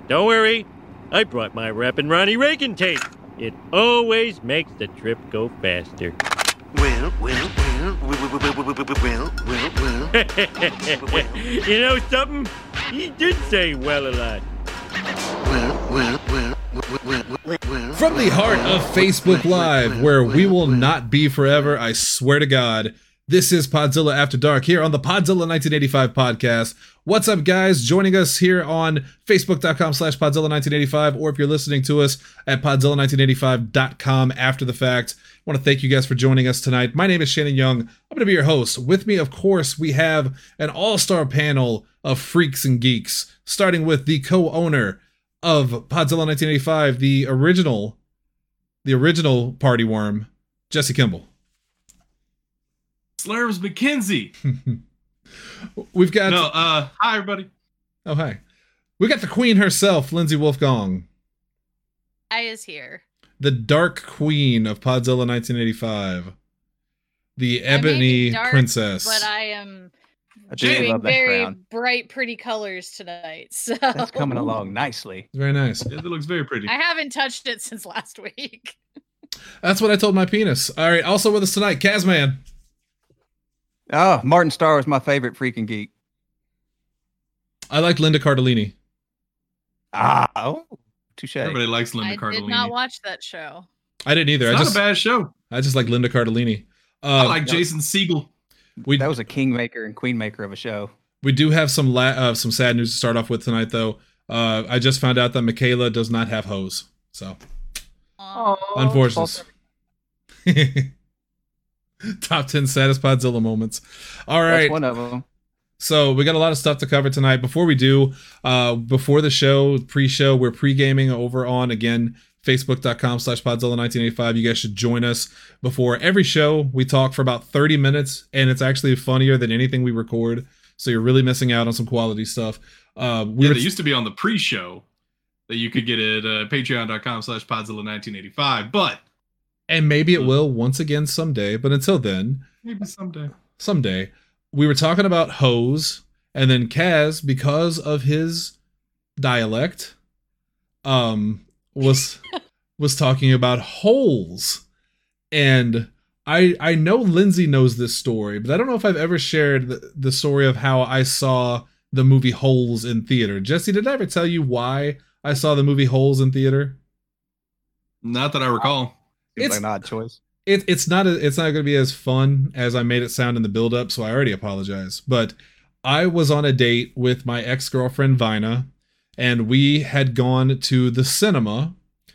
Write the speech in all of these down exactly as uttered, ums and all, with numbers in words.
Don't worry, I brought my Rappin' Ronnie Reagan tape. It always makes the trip go faster. Well, well, well, well, well, well, well, well, well. You know something? He did say well a lot. Well, well, well, well, well, well, well. From the heart of Facebook Live, where we will not be forever, I swear to God, this is Podzilla After Dark here on the Podzilla nineteen eighty-five podcast. What's up, guys? Joining us here on Facebook.com slash Podzilla nineteen eighty-five, or if you're listening to us at Podzilla nineteen eighty-five dot com after the fact. I want to thank you guys for joining us tonight. My name is Shannon Young. I'm going to be your host. With me, of course, we have an all-star panel of freaks and geeks, starting with the co-owner of Podzilla nineteen eighty-five, the original, the original party worm, Jesse Kimball. Slurms McKenzie. We've got no. Uh, hi everybody. Oh hi. We got the queen herself, Lindsay Wolfgong. I is here. The Dark Queen of Podzilla nineteen eighty-five. The Ebony dark, Princess. But I am I do doing love that very crown. bright, pretty colors tonight. So That's coming along nicely. Very nice. It looks very pretty. I haven't touched it since last week. That's what I told my penis. All right. Also with us tonight, Kazman. Oh, Martin Starr was my favorite freaking geek. I like Linda Cardellini. Ah, oh, touche. Everybody likes Linda I Cardellini. did not watch that show. I didn't either. It's I not just a bad show. I just like Linda Cardellini. Uh, I like Jason Segel. we That was a kingmaker and queenmaker of a show. we do have some la- uh, some sad news to start off with tonight, though. Uh, I just found out that Michaela does not have hose. So Um, unfortunate. Top ten saddest Podzilla moments. All right. That's one of them. So we got a lot of stuff to cover tonight. Before we do, uh, before the show, pre-show, we're pre-gaming over on, again, Facebook.com slash Podzilla nineteen eighty-five. You guys should join us before every show. We talk for about thirty minutes, and it's actually funnier than anything we record. So you're really missing out on some quality stuff. Uh, we Yeah, were they used to be on the pre-show that you could get at uh, Patreon.com slash Podzilla nineteen eighty-five, but and maybe it will once again someday. But until then, maybe someday. someday, we were talking about hose, and then Kaz, because of his dialect, um, was was talking about holes. And I I know Lindsay knows this story, but I don't know if I've ever shared the, the story of how I saw the movie Holes in theater. Jesse, did I ever tell you why I saw the movie Holes in theater? Not that I recall. Seems It's- like an odd choice. It, it's not a, it's not going to be as fun as I made it sound in the build up, so I already apologize. But I was on a date with my ex-girlfriend Vina, and we had gone to the cinema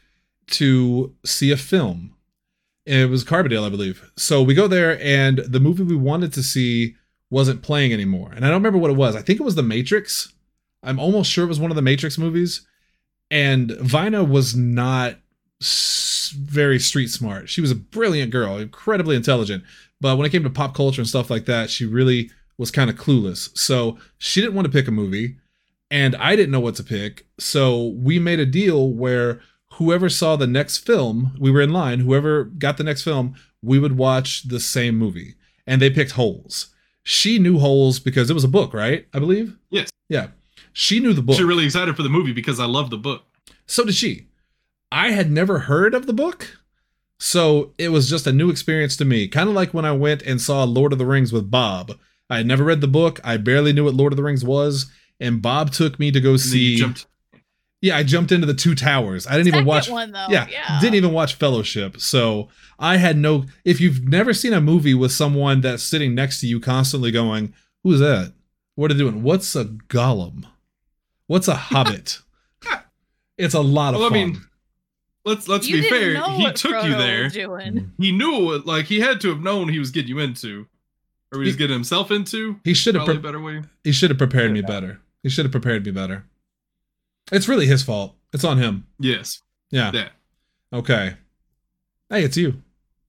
to see a film. It was Carbondale, I believe. So we go there, and the movie we wanted to see wasn't playing anymore. And I don't remember what it was. I think it was The Matrix. I'm almost sure it was one of the Matrix movies. And Vina was not very street smart. She was a brilliant girl, incredibly intelligent, but when it came to pop culture and stuff like that, she really was kind of clueless. So she didn't want to pick a movie, and I didn't know what to pick. So we made a deal where whoever saw the next film, we were in line, whoever got the next film, we would watch the same movie. And they picked Holes. She knew Holes because it was a book, right? I believe? Yes. Yeah. She knew the book. I'm really excited for the movie because I love the book. So did she. I had never heard of the book, so it was just a new experience to me. Kind of like when I went and saw Lord of the Rings with Bob. I had never read the book. I barely knew what Lord of the Rings was, and Bob took me to go And then you see. jumped. Yeah, I jumped into the Two Towers. I didn't even Second watch. one, though. Yeah, Yeah. didn't even watch Fellowship. So I had no. If you've never seen a movie with someone that's sitting next to you constantly going, "Who's that? What are they doing? What's a golem? What's a hobbit?" It's a lot of Well, I fun. mean, let's let's You be didn't fair. know He what took Frodo you there. was doing. He knew what, like he had to have known he was getting you into, or he was He- getting himself into. he should have. Probably Pre- a better way. He should have prepared Should me have. better. He should have prepared me better. It's really his fault. It's on him. Yes. Yeah. Yeah. Okay. Hey, it's you.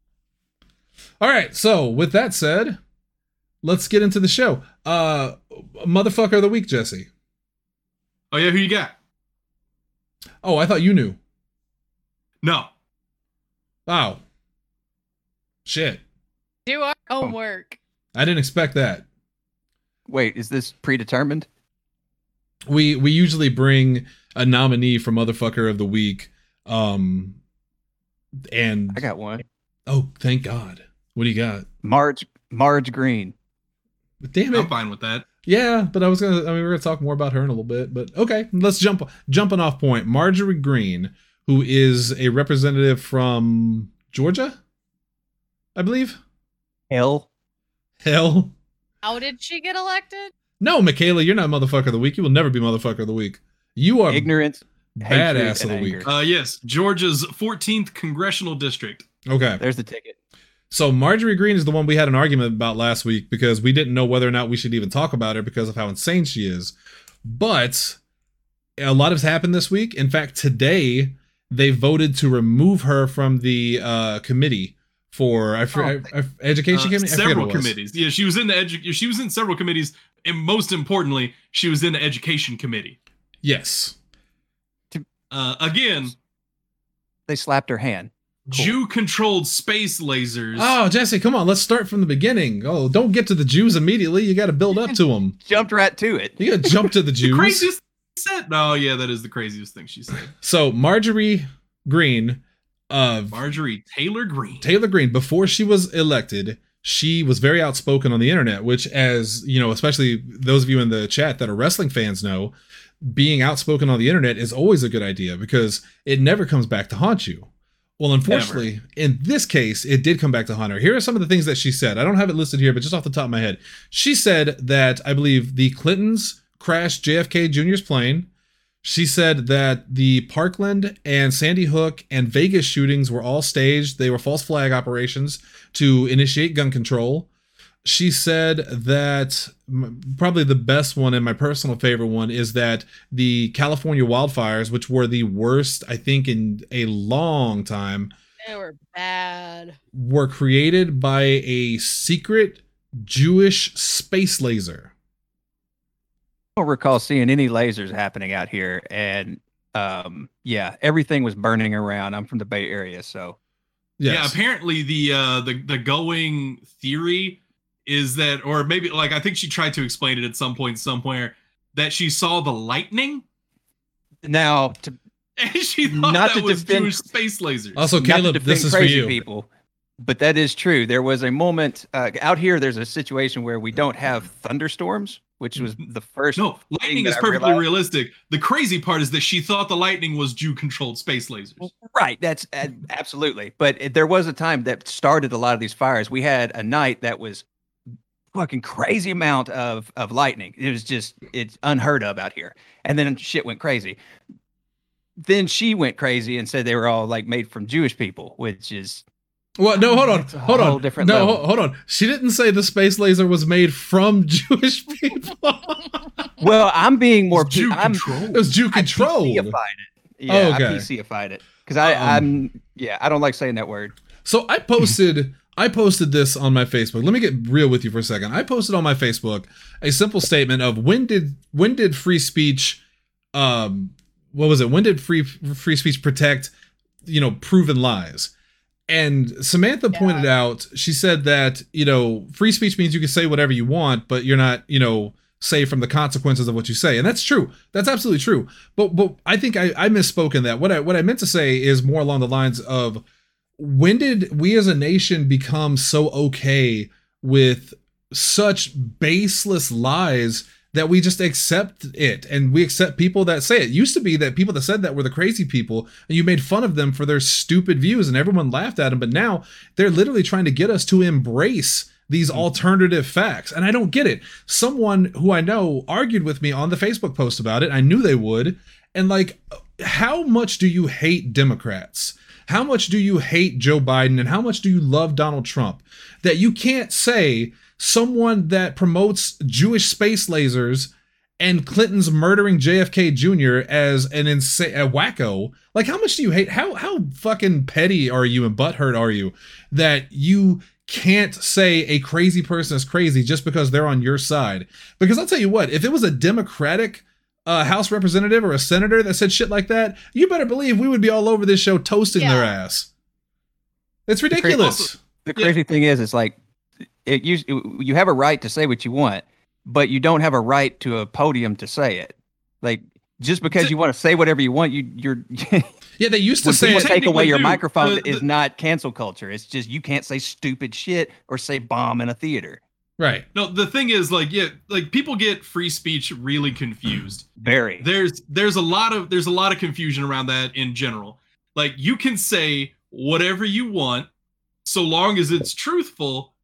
All right. So with that said, let's get into the show. Uh, motherfucker of the week, Jesse. Oh yeah, who you got? Oh, I thought you knew. No. Wow. Shit. Do our homework. I didn't expect that. Wait, is this predetermined? we we usually bring a nominee for motherfucker of the week. Um, and I got one. oh, thank God. What do you got? Marge Marge Green. Damn it. I'm fine with that. Yeah, but I was gonna. I mean, we're gonna talk more about her in a little bit. But okay, let's jump. Jumping off point. Marjorie Green, who is a representative from Georgia, I believe. Hell. Hell. How did she get elected? No, Michaela, you're not motherfucker of the week. You will never be motherfucker of the week. You are Ignorance. hatred, badass of and the week. anger. Uh, yes, Georgia's fourteenth congressional district. Okay. There's the ticket. So Marjorie Green is the one we had an argument about last week because we didn't know whether or not we should even talk about her because of how insane she is. But a lot has happened this week. In fact, today they voted to remove her from the uh, committee for I, for, Oh, I, I, education Uh, committee. I forget several what it was. committees. Yeah, she was in the edu- She was in several committees, and most importantly, she was in the education committee. Yes. Uh, again, They slapped her hand. Jew-controlled space lasers. Oh, Jesse, come on. Let's start from the beginning. Oh, don't get to the Jews immediately. You got to build up to them. Jumped right to it. You got to jump to the the Jews. craziest thing she said. No, yeah, that is the craziest thing she said. So Marjorie Green, uh, Marjorie Taylor Greene. Taylor Greene, before she was elected, she was very outspoken on the internet, which, as you know, especially those of you in the chat that are wrestling fans know, being outspoken on the internet is always a good idea because it never comes back to haunt you. Well, unfortunately, in this case, it did come back to haunt her. Here are some of the things that she said. I don't have it listed here, but just off the top of my head. She said that, I believe, the Clintons crashed J F K Junior's plane. She said that the Parkland and Sandy Hook and Vegas shootings were all staged. They were false flag operations to initiate gun control. She said that m- probably the best one and my personal favorite one is that the California wildfires, which were the worst, I think, in a long time, They were bad. were created by a secret Jewish space laser. I don't recall seeing any lasers happening out here. And um, yeah, everything was burning around. I'm from the Bay Area, so Yes. Yeah, apparently the uh the the going theory is that, or maybe like I think she tried to explain it at some point somewhere, that she saw the lightning now to and she thought Not that to was defend- Jewish space lasers. Also, not to Caleb, defend this is for crazy you. people, but that is true. There was a moment uh, out here. There's a situation where we don't have thunderstorms, which was the first. No, thing lightning that is I perfectly realized. realistic. The crazy part is that she thought the lightning was Jew-controlled space lasers. Right. That's uh, absolutely. But it, there was a time that started a lot of these fires. We had a night that was fucking crazy amount of of lightning. It was just it's unheard of out here. And then shit went crazy. Then she went crazy and said they were all like made from Jewish people, which is Well, no, hold on, That's a hold whole on. different no, level. ho- hold on. She didn't say the space laser was made from Jewish people. well. I'm being more. It's Jew P- I'm it was Jew I controlled. P C-ified it. Yeah, Oh, okay. I P C-ified it because I Um, I'm yeah I don't like saying that word. So I posted I posted this on my Facebook. Let me get real with you for a second. I posted on my Facebook a simple statement of when did when did free speech um what was it? When did free free speech protect, you know, proven lies? And Samantha Yeah. pointed out, she said that, you know, free speech means you can say whatever you want, but you're not, you know, safe from the consequences of what you say. And that's true. That's absolutely true. But but I think I, I misspoke in that. What I what I meant to say is more along the lines of, when did we as a nation become so okay with such baseless lies that we just accept it and we accept people that say it? It used to be that people that said that were the crazy people and you made fun of them for their stupid views and everyone laughed at them. But now they're literally trying to get us to embrace these alternative facts. And I don't get it. Someone who I know argued with me on the Facebook post about it. I knew they would. And like, how much do you hate Democrats? How much do you hate Joe Biden and how much do you love Donald Trump that you can't say someone that promotes Jewish space lasers and Clinton's murdering J F K Junior as an insane a wacko? Like, how much do you hate? How how fucking petty are you and butthurt are you that you can't say a crazy person is crazy just because they're on your side? Because I'll tell you what, if it was a Democratic a House representative or a senator that said shit like that, you better believe we would be all over this show toasting their Yeah. ass. It's ridiculous. The crazy thing is, it's like it you you have a right to say what you want, but you don't have a right to a podium to say it. Like just because you want to say whatever you want, you you're Yeah, they used to when say people it. take away your Technically, microphone uh, is the- not cancel culture. It's just you can't say stupid shit or say bomb in a theater. Right. No, the thing is, like, yeah, like people get free speech really confused. Very. There's there's a lot of there's a lot of confusion around that in general. Like you can say whatever you want so long as it's truthful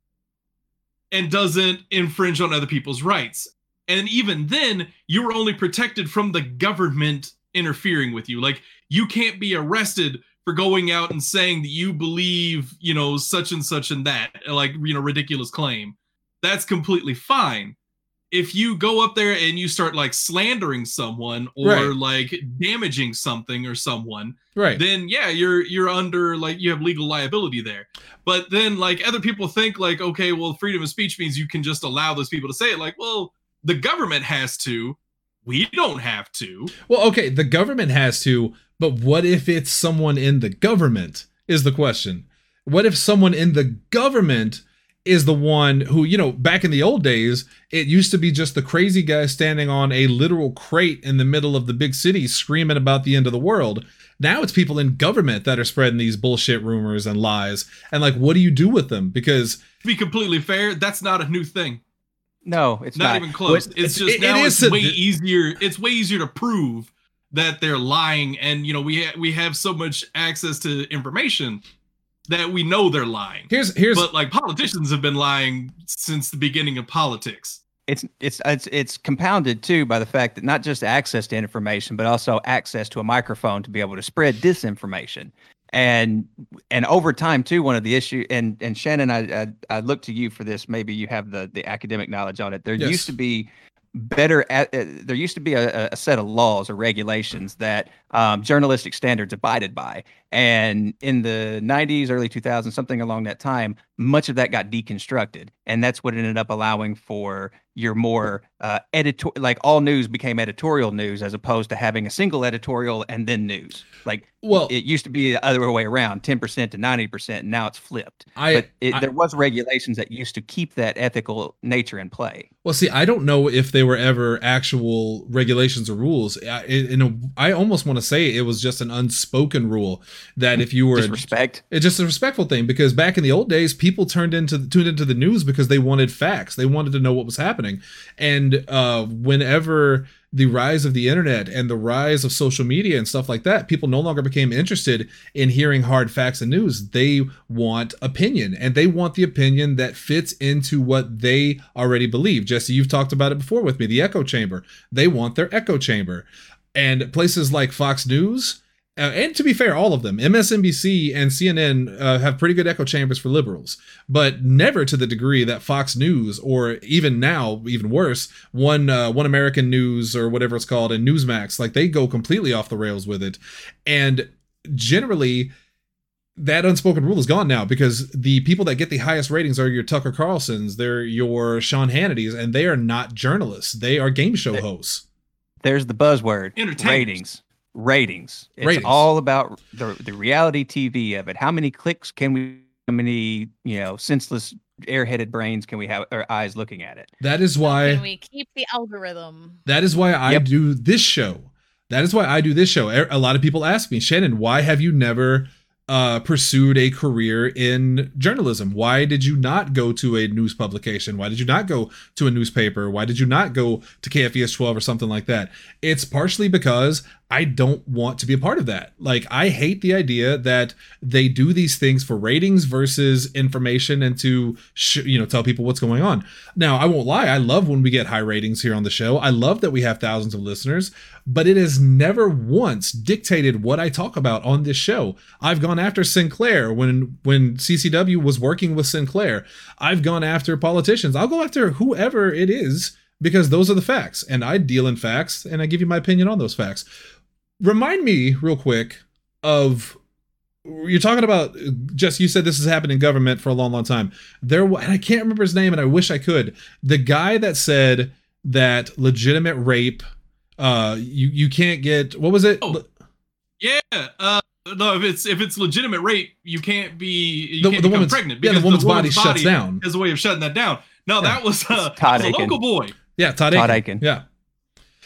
and doesn't infringe on other people's rights. And even then, you're only protected from the government interfering with you. Like you can't be arrested for going out and saying that you believe, you know, such and such and that, like, you know, ridiculous claim. That's completely fine. If you go up there and you start like slandering someone or Right. like damaging something or someone, Right. then yeah, you're you're under like you have legal liability there. But then like other people think like, okay, well, freedom of speech means you can just allow those people to say it. Like, well, the government has to. We don't have to. Well, okay, the government has to, but what if it's someone in the government is the question. What if someone in the government is the one who, you know, back in the old days, it used to be just the crazy guy standing on a literal crate in the middle of the big city screaming about the end of the world. Now it's people in government that are spreading these bullshit rumors and lies. And like, what do you do with them? Because To be completely fair, that's not a new thing. No, it's Not not, even close. What- It's It- just it now is it's a- way easier. It's way easier to prove that they're lying, and you know we ha- we have so much access to information that we know they're lying. here's here's But like politicians have been lying since the beginning of politics. it's it's it's it's compounded too by the fact that not just access to information, but also access to a microphone to be able to spread disinformation. And and over time too, one of the issue and and Shannon, I I, I look to you for this. Maybe you have the the academic knowledge on it. There Yes. used to be better at, uh, there used to be a, a set of laws or regulations that um, journalistic standards abided by, and in the nineties, early two thousands, something along that time, much of that got deconstructed, and that's what ended up allowing for your more uh, editor, like all news became editorial news as opposed to having a single editorial and then news. Like well, it used to be the other way around, ten percent to ninety percent, and now it's flipped. I, But it, I there was regulations that used to keep that ethical nature in play. well, see, I don't know if they were ever actual regulations or rules. I, in a, I almost want to say it was just an unspoken rule that if you were Just respect. it's just a respectful thing, because back in the old days, people turned into tuned into the news because they wanted facts. They wanted to know what was happening. And uh, whenever the rise of the internet and the rise of social media and stuff like that, people no longer became interested in hearing hard facts and news. They want opinion, and they want the opinion that fits into what they already believe. Jesse, you've talked about it before with me, the echo chamber. They want their echo chamber. And places like Fox News, Uh, and to be fair, all of them, M S N B C and C N N uh, have pretty good echo chambers for liberals, but never to the degree that Fox News, or even now, even worse, One uh, One American News or whatever it's called, and Newsmax, like they go completely off the rails with it. And generally, that unspoken rule is gone now, because the people that get the highest ratings are your Tucker Carlsons, they're your Sean Hannitys, and they are not journalists. They are game show They- hosts. There's the buzzword: Entertainers. ratings. Ratings. It's Ratings. all about the the reality T V of it. How many clicks can we? How many you know senseless airheaded brains can we have, or eyes looking at it? That is why. Can we keep the algorithm? That is why I Yep. do this show. That is why I do this show. A lot of people ask me, Shannon, why have you never uh, pursued a career in journalism? Why did you not go to a news publication? Why did you not go to a newspaper? Why did you not go to K F E S twelve or something like that? It's partially because I don't want to be a part of that. Like, I hate the idea that they do these things for ratings versus information and to, sh- you know, tell people what's going on. Now, I won't lie. I love when we get high ratings here on the show. I love that we have thousands of listeners, but it has never once dictated what I talk about on this show. I've gone after Sinclair when, when C C W was working with Sinclair. I've gone after politicians. I'll go after whoever it is, because those are the facts, and I deal in facts, and I give you my opinion on those facts. Remind me real quick of, you're talking about, Jess, you said this has happened in government for a long, long time. There, and I can't remember his name, and I wish I could. The guy that said that legitimate rape, uh, you you can't get, what was it? Oh. Yeah. Uh, no, if it's if it's legitimate rape, you can't be you The- can't the become woman's- pregnant yeah, the because woman's body shuts down. has a way of shutting that down. No, Yeah. that was uh, Todd that was a Aiken. local boy. Yeah, Todd, Todd Aiken. Aiken. Yeah.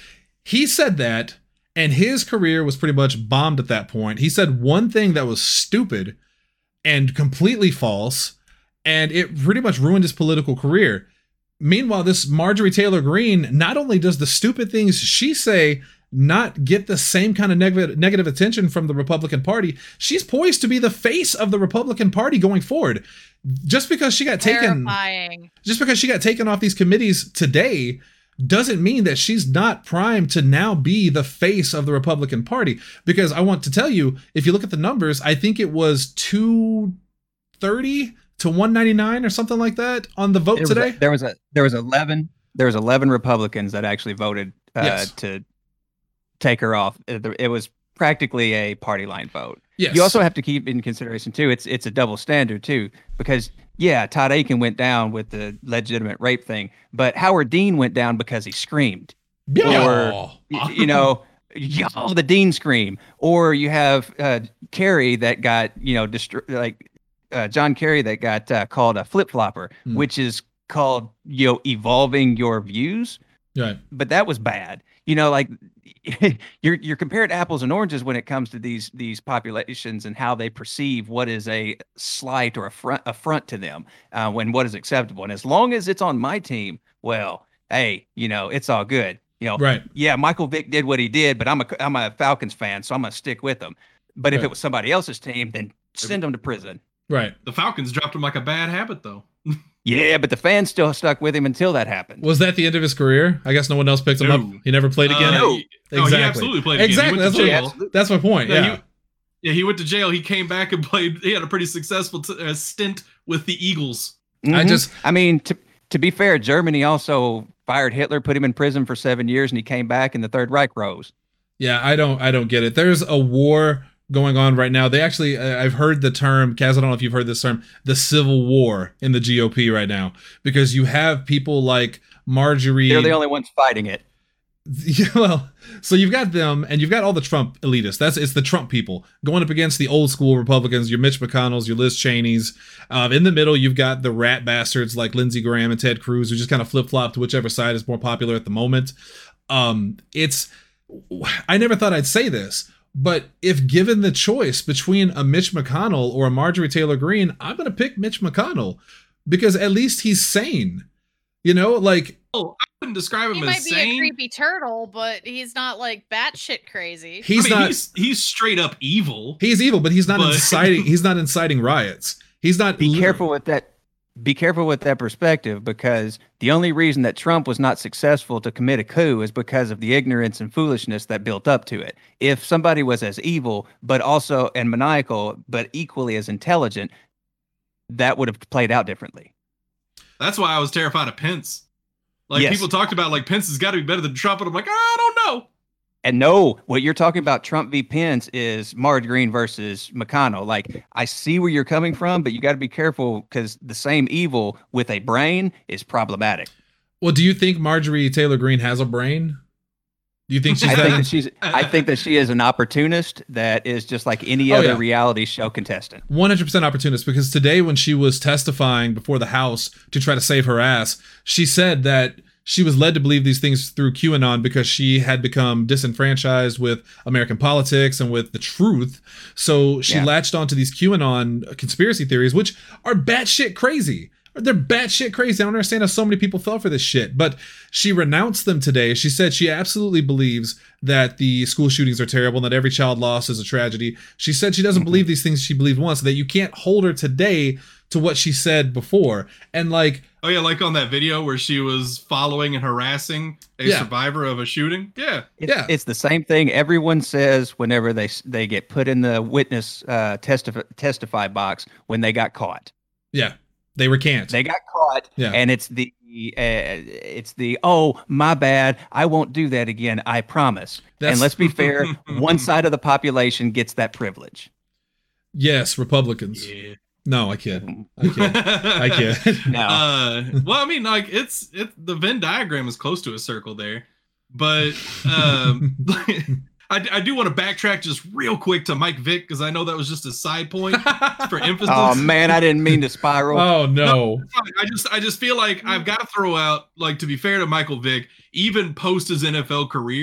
he said that, and his career was pretty much bombed at that point. He said one thing that was stupid and completely false, and it pretty much ruined his political career. Meanwhile, this Marjorie Taylor Greene, not only does the stupid things she say not get the same kind of neg- negative attention from the Republican Party, she's poised to be the face of the Republican Party going forward. Just because she got taken, Terrifying. just because she got taken off these committees today doesn't mean that she's not primed to now be the face of the Republican Party. Because I want to tell you, if you look at the numbers, I think it was two thirty to one ninety-nine or something like that on the vote There was today. a, there was a there was eleven there was eleven Republicans that actually voted uh, Yes. to take her off. It, it was practically a party line vote. Yes. You also have to keep in consideration too. It's it's a double standard too, because yeah, Todd Aiken went down with the legitimate rape thing, but Howard Dean went down because he screamed. Yeah. Or y- you know, y'all the Dean scream. Or you have uh, Kerry that got you know distr- like uh, John Kerry that got uh, called a flip flopper, Hmm. which is called you know evolving your views. Right. But that was bad. You know, like you're you're comparing apples and oranges when it comes to these these populations and how they perceive what is a slight or a front affront to them uh, when what is acceptable. And as long as it's on my team, well, hey, you know, it's all good. You know, Right. yeah, Michael Vick did what he did, but I'm a I'm a Falcons fan, so I'm gonna stick with him. But if Right. it was somebody else's team, then send them to prison. Right. The Falcons dropped him like a bad habit, though. Yeah, but the fans still stuck with him until that happened. Was that the end of his career? I guess no one else picked him No. up. He never played again. Uh, No. he- no, he absolutely played again. Exactly. He That's went what, to jail. that's my point. Yeah, Yeah. he- Yeah, he went to jail. He came back and played. He had a pretty successful t- uh, stint with the Eagles. I Mhm. just I mean, to to be fair, Germany also fired Hitler, put him in prison for seven years, and he came back, and the Third Reich rose. yeah, I don't I don't get it. There's a war going on right now. They actually uh, I've heard the term, Kaz, I don't know if you've heard this term, the civil war in the G O P right now, because you have people like Marjorie. They're the only ones fighting it. Yeah, well, so you've got them, and you've got all the Trump elitists. That's it's the Trump people going up against the old school Republicans, your Mitch McConnells, your Liz Cheneys. Um, in the middle, you've got the rat bastards like Lindsey Graham and Ted Cruz, who just kind of flip flop to whichever side is more popular at the moment. Um, it's I never thought I'd say this, but if given the choice between a Mitch McConnell or a Marjorie Taylor Greene, I'm going to pick Mitch McConnell because at least he's sane. You know, like. Oh, I wouldn't describe him He as might be sane. a creepy turtle, but he's not like batshit crazy. He's I mean, not. he's he's straight up evil. He's evil, but he's not But- inciting. He's not inciting riots. He's not. Be careful with that. Be careful with that perspective, because the only reason that Trump was not successful to commit a coup is because of the ignorance and foolishness that built up to it. If somebody was as evil, but also and maniacal, but equally as intelligent, that would have played out differently. That's why I was terrified of Pence. Like Yes. people talked about, like Pence has got to be better than Trump, and I'm like, I don't know. And no, what you're talking about, Trump v. Pence, is Marge Green versus McConnell. Like, I see where you're coming from, but you got to be careful, because the same evil with a brain is problematic. Well, do you think Marjorie Taylor Greene has a brain? Do you think she's I that? think that she's. I think that she is an opportunist that is just like any Oh, other yeah. reality show contestant. one hundred percent opportunist, because today when she was testifying before the House to try to save her ass, she said that she was led to believe these things through QAnon because she had become disenfranchised with American politics and with the truth. So she Yeah. latched onto these QAnon conspiracy theories, which are batshit crazy. They're batshit crazy. I don't understand how so many people fell for this shit. But she renounced them today. She said she absolutely believes that the school shootings are terrible and that every child lost is a tragedy. She said she doesn't Mhm. believe these things she believed once, that you can't hold her today to what she said before. And like, Oh yeah, like on that video where she was following and harassing a Yeah. survivor of a shooting. Yeah. It's, Yeah. it's the same thing everyone says whenever they s- they get put in the witness uh, testify testify box when they got caught. yeah, they recant. They got caught, Yeah. and it's the uh, it's the oh my bad, I won't do that again, I promise. That's- And let's be fair, one side of the population gets that privilege. Yes, Republicans. Yeah. No, I can't. I can't. I can't. No. Uh, well, I mean, like it's it. The Venn diagram is close to a circle there, but um, I, I do want to backtrack just real quick to Mike Vick because I know that was just a side point for emphasis. Oh man, I didn't mean to spiral. Oh no. I just I just feel like I've got to throw out, like, to be fair to Michael Vick, even post his N F L career,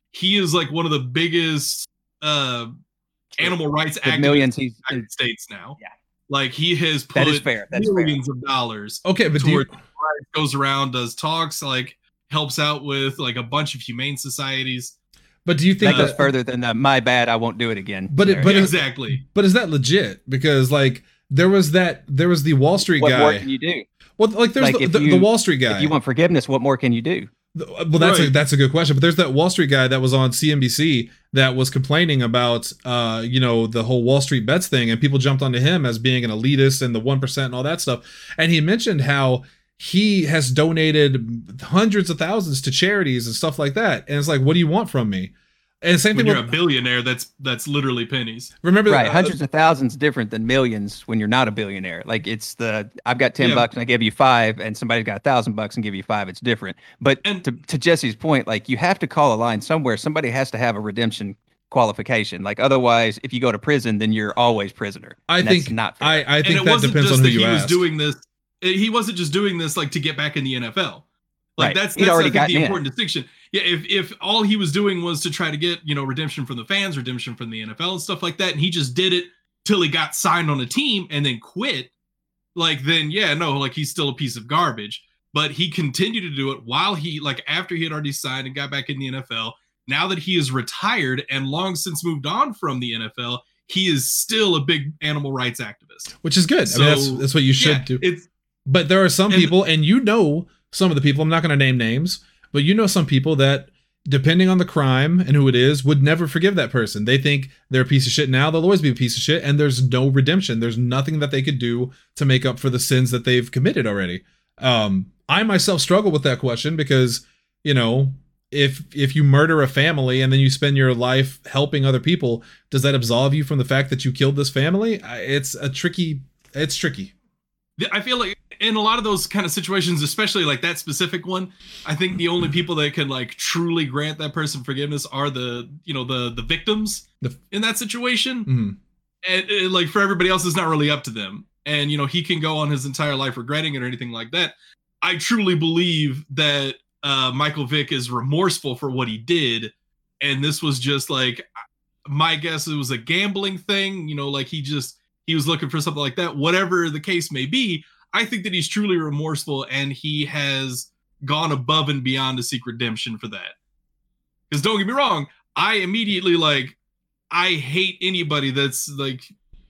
he is like one of the biggest uh, animal rights The activists millions in he's the United States now. Yeah. Like he has put That is fair. That's fair. millions of dollars Okay, but do you, towards goes around, does talks, like helps out with like a bunch of humane societies. but do you think That goes that, further than the "my bad, I won't do it again." But it- scenario. but it- Exactly. but is that legit? Because like there was that there was the Wall Street what more guy. can you do? Well, like there's Like, the, if the, the you- Wall Street guy. If you want forgiveness, what more can you do? Well, that's a, Right. that's a good question. But there's that Wall Street guy that was on C N B C that was complaining about, uh, you know, the whole Wall Street bets thing, and people jumped onto him as being an elitist and the one percent and all that stuff. And he mentioned how he has donated hundreds of thousands to charities and stuff like that. And it's like, what do you want from me? And same When thing you're with a billionaire, that's that's literally pennies. remember Right, uh, hundreds of thousands different than millions when you're not a billionaire. Like it's the I've got ten Yeah. bucks and I give you five, and somebody's got a thousand bucks and give you five. It's different. But And- to to Jesse's point, like you have to call a line somewhere. Somebody has to have a redemption qualification. Like otherwise, if you go to prison, then you're always prisoner. I And think that's not fair. I, I And think it that wasn't depends just on who that you he was ask. doing this. eh, He wasn't just doing this like to get back in the N F L. Like Right. that's He'd that's I already think, the gotten in. important distinction. Yeah, if if all he was doing was to try to get, you know, redemption from the fans, redemption from the N F L and stuff like that, and he just did it till he got signed on a team and then quit, like then yeah, no, like he's still a piece of garbage. But he continued to do it while he like after he had already signed and got back in the N F L. Now that he is retired and long since moved on from the N F L, he is still a big animal rights activist. Which is good. I mean, that's So, that's what you should Yeah, do. it's But there are some And- people, and you know some of the people, I'm not going to name names, but you know some people that, depending on the crime and who it is, would never forgive that person. They think they're a piece of shit now, they'll always be a piece of shit, and there's no redemption. There's nothing that they could do to make up for the sins that they've committed already. Um, I myself struggle with that question because, you know, if if you murder a family and then you spend your life helping other people, does that absolve you from the fact that you killed this family? I- It's a tricky, it's tricky. The- I feel like in a lot of those kind of situations, especially like that specific one, I think the only people that can like truly grant that person forgiveness are the, you know, the the victims The- in that situation. Mhm. And uh, like for everybody else, it's not really up to them. And you know, he can go on his entire life regretting it or anything like that. I truly believe that uh, Michael Vick is remorseful for what he did, and this was just like my guess. It was a gambling thing, you know, like he just he was looking for something like that. Whatever the case may be, I think that he's truly remorseful, and he has gone above and beyond to seek redemption for that. Because don't get me wrong, I immediately like I hate anybody that's like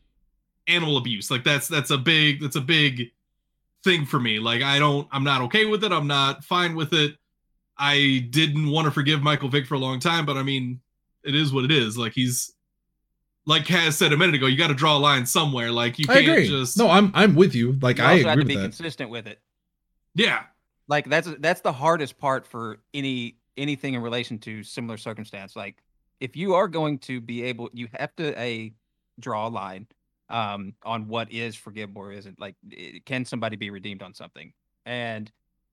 animal abuse. Like that's that's a big that's a big thing for me. Like I don't I'm not okay with it. I'm not fine with it. I didn't want to forgive Michael Vick for a long time, but I mean, it is what it is. Like he's like Kaz said a minute ago, you got to draw a line somewhere. Like you I can't agree. just No, I'm I'm with you. Like You I also have agree to be with that. consistent with it. yeah. Like that's that's the hardest part for any anything in relation to similar circumstance. Like if you are going to be able, you have to a draw a line um, on what is forgivable or isn't. Like, i- can somebody be redeemed on something? And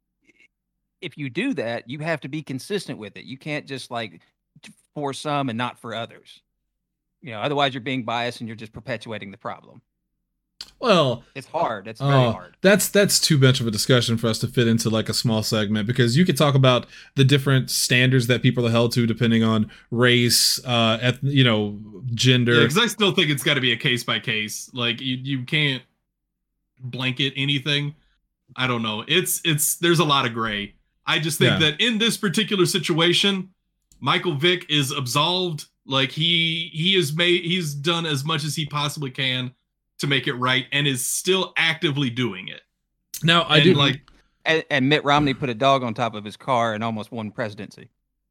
if you do that, you have to be consistent with it. You can't just like t- for some and not for others. You know, otherwise you're being biased and you're just perpetuating the problem. Well, It's hard. It's very Oh, hard. that's that's too much of a discussion for us to fit into like a small segment because you could talk about the different standards that people are held to depending on race, uh, eth- you know, gender. Yeah, because I still think it's got to be a case by case. Like you, you can't blanket anything. I don't know. It's it's there's a lot of gray. I just think Yeah. that in this particular situation, Michael Vick is absolved. Like he he has made he's done as much as he possibly can to make it right, and is still actively doing it. Now I And, do like And, and Mitt Romney put a dog on top of his car and almost won presidency.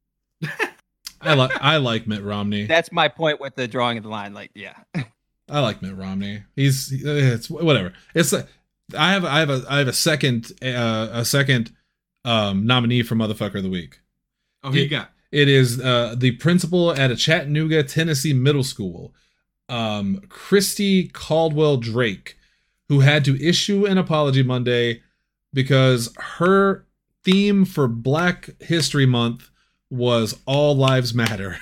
I like I like Mitt Romney. That's my point with the drawing of the line. Like, yeah. I like Mitt Romney. He's it's whatever. It's a, I have I have a I have a second uh, a second um, nominee for motherfucker of the week. oh, he it- got It is uh, the principal at a Chattanooga, Tennessee middle school, um, Christy Caldwell Drake, who had to issue an apology Monday because her theme for Black History Month was All Lives Matter.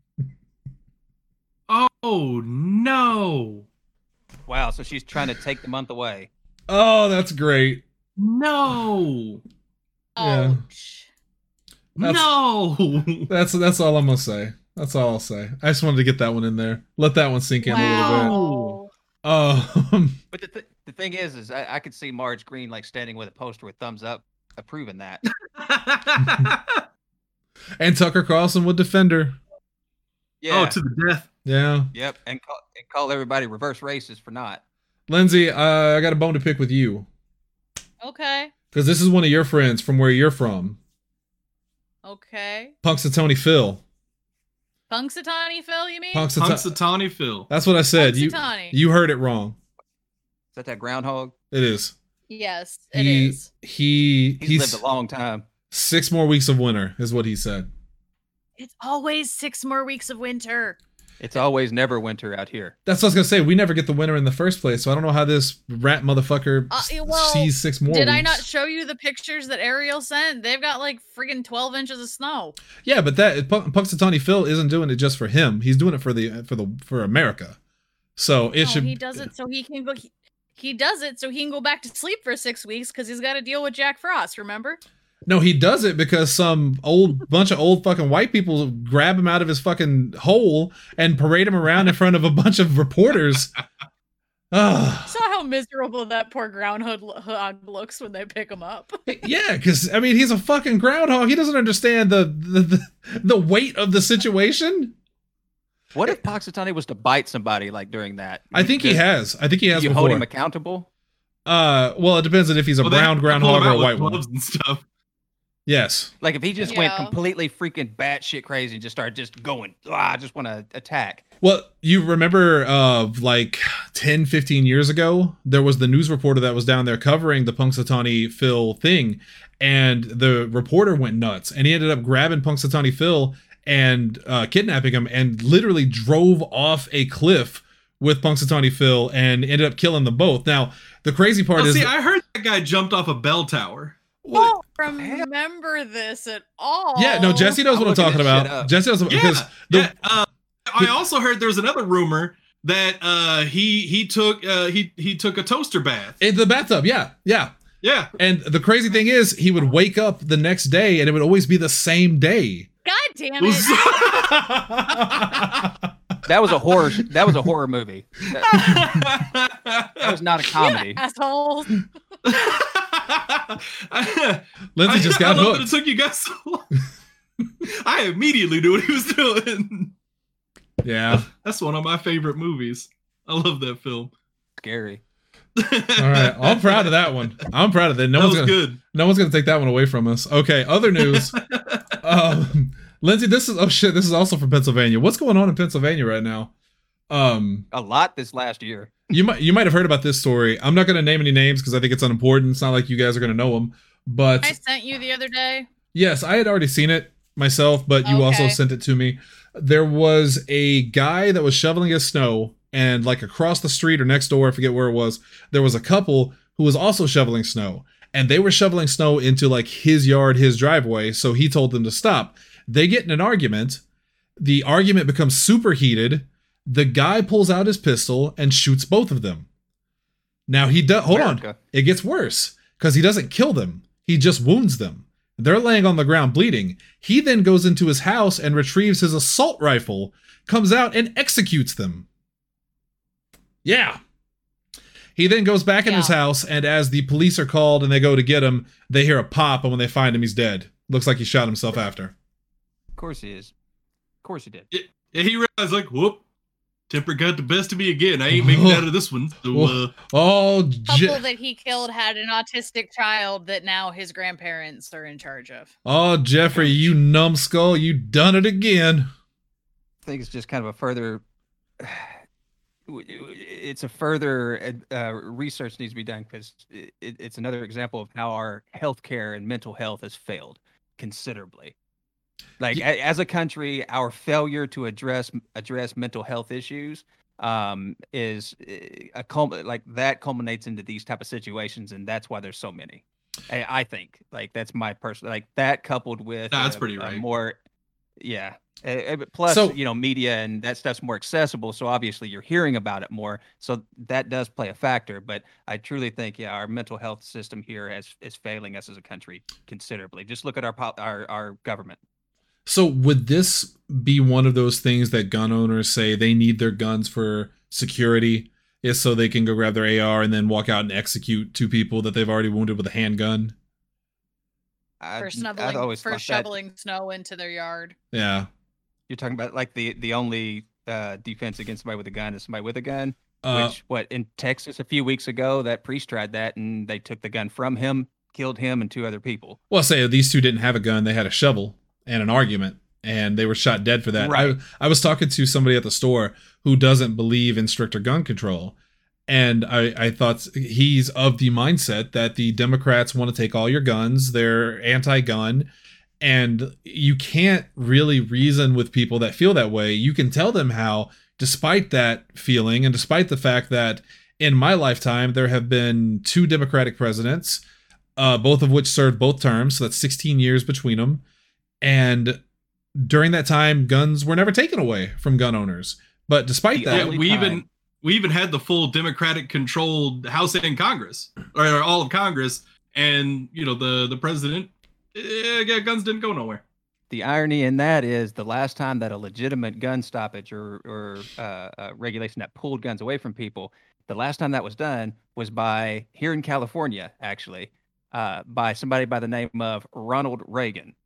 oh no Wow. So she's trying to take the month away. Oh, that's great. no. Yeah. Ouch. That's- no. That's that's all I'm gonna say. That's all I'll say. I just wanted to get that one in there. Let that one sink in a little bit. Wow. Um, But the, th- the thing is, is I, I could see Marge Green like standing with a poster with thumbs up, approving that. and Tucker Carlson would defend her. Yeah. Oh, to the death. Yeah. Yep. And call, and call everybody reverse racist for not. Lindsay, uh, I got a bone to pick with you. Okay. Because this is one of your friends from where you're from. Okay. Punxsutawney Phil. Punxsutawney Phil, you mean? Punxsutawney. Punxsutawney Phil. That's what I said. You Punxsutawney. you heard it wrong. Is that that groundhog? It is. Yes, it He is. he He's, he's lived a long time. six more weeks of winter is what he said. It's always six more weeks of winter. It's always never winter out here. That's what I was gonna say. We never get the winter in the first place, so I don't know how this rat motherfucker Uh, s- well, sees six more. Did I weeks. not show you the pictures that Ariel sent? They've got like friggin' twelve inches of snow. Yeah, but that P- Punxsutawney Phil isn't doing it just for him. He's doing it for the for the for America. So it no, should. he does it so he can go. He, he does it so he can go back to sleep for six weeks because he's got to deal with Jack Frost. Remember? No, he does it because some old bunch of old fucking white people grab him out of his fucking hole and parade him around in front of a bunch of reporters. Ah, Saw how miserable that poor groundhog lo- looks when they pick him up. yeah, because I mean he's a fucking groundhog. He doesn't understand the the, the the weight of the situation. What if Punxsutawney was to bite somebody like during that? I think he Does- has. I think he has You before. hold him accountable? Uh, well, it depends on if he's a Well, they brown have to pull groundhog him or out a with white one. gloves and stuff. Yes. Like if he just went Yeah. completely freaking batshit crazy and just started just going, ah, I just want to attack. Well, you remember uh like ten, fifteen years ago, there was the news reporter that was down there covering the Punxsutawney Phil thing, and the reporter went nuts, and he ended up grabbing Punxsutawney Phil and uh, kidnapping him and literally drove off a cliff with Punxsutawney Phil and ended up killing them both. Now, the crazy part Oh, is... see, I heard that guy jumped off a bell tower. I don't remember this at all. yeah, no, Jesse knows I'm what I'm looking talking this shit about. up. Jesse knows Yeah, because the, yeah. Uh, I also heard there's another rumor that uh, he he took uh, he he took a toaster bath. in the bathtub, yeah, yeah. Yeah. And the crazy thing is, he would wake up the next day, and it would always be the same day. God damn It it. was- That was a horror. That was a horror movie. That, that was not a comedy. You assholes. Lindsay I- just I got love that hooked. It took you guys so long. I immediately knew what he was doing. Yeah. That's one of my favorite movies. I love that film. Scary. All right. I'm proud of that one. I'm proud of that. No that one's was gonna. good. No one's gonna take that one away from us. Okay. Other news. um, Lindsay, this is oh shit. This is also from Pennsylvania. What's going on in Pennsylvania right now? Um, A lot this last year. you might you might have heard about this story. I'm not gonna name any names because I think it's unimportant. It's not like you guys are gonna know them. But I sent you the other day. yes, I had already seen it myself, but you also Okay. sent it to me. There was a guy that was shoveling his snow, and like across the street or next door, I forget where it was, there was a couple who was also shoveling snow. And they were shoveling snow into like his yard, his driveway, so he told them to stop. They get in an argument. The argument becomes super heated. The guy pulls out his pistol and shoots both of them. Now he does. Hold on. America. It gets worse because he doesn't kill them. He just wounds them. They're laying on the ground bleeding. He then goes into his house and retrieves his assault rifle, comes out and executes them. Yeah. He then goes back in his Yeah. house, and as the police are called and they go to get him, they hear a pop, and when they find him, he's dead. Looks like he shot himself after. Of course he is. Of course he did. And he realized, like, whoop, temper got the best of me again. I ain't making it out of this one. So, uh, Oh, couple Je- that he killed had an autistic child that now his grandparents are in charge of. oh, Jeffrey, you numbskull, you done it again. I think it's just kind of a further. It's a further uh, research needs to be done because it, it's another example of how our healthcare and mental health has failed considerably. Like a, as a country, our failure to address address mental health issues um, is a culm- like that culminates into these type of situations, and that's why there's so many. I, I think like that's my personal like that coupled with Nah, that's a- pretty a right. more Yeah. Uh, uh, but plus, So- you know, media and that stuff's more accessible. So obviously you're hearing about it more. So that does play a factor. But I truly think, yeah, our mental health system here has, is failing us as a country considerably. Just look at our pol- our, our government. So would this be one of those things that gun owners say they need their guns for security, is so they can go grab their A R and then walk out and execute two people that they've already wounded with a handgun? I, For I've snubbling, always for thought that- shoveling snow into their yard. Yeah. You're talking about like the the only uh, defense against somebody with a gun is somebody with a gun. Uh, Which what in Texas a few weeks ago, that priest tried that and they took the gun from him, killed him and two other people. well, say these two didn't have a gun; they had a shovel and an argument, and they were shot dead for that. Right. I, I was talking to somebody at the store who doesn't believe in stricter gun control, and I, I thought he's of the mindset that the Democrats want to take all your guns; they're anti-gun, and you can't really reason with people that feel that way. You can tell them how, despite that feeling, and despite the fact that in my lifetime there have been two Democratic presidents, uh, both of which served both terms, so that's sixteen years between them. And during that time, guns were never taken away from gun owners. But despite The that, Yeah, only we even time- we even had the full Democratic controlled House and Congress, or, or all of Congress, and you know the the president, eh, yeah, guns didn't go nowhere. The irony in that is the last time that a legitimate gun stoppage or, or uh, uh, regulation that pulled guns away from people, the last time that was done was by here in California, actually, uh, by somebody by the name of Ronald Reagan,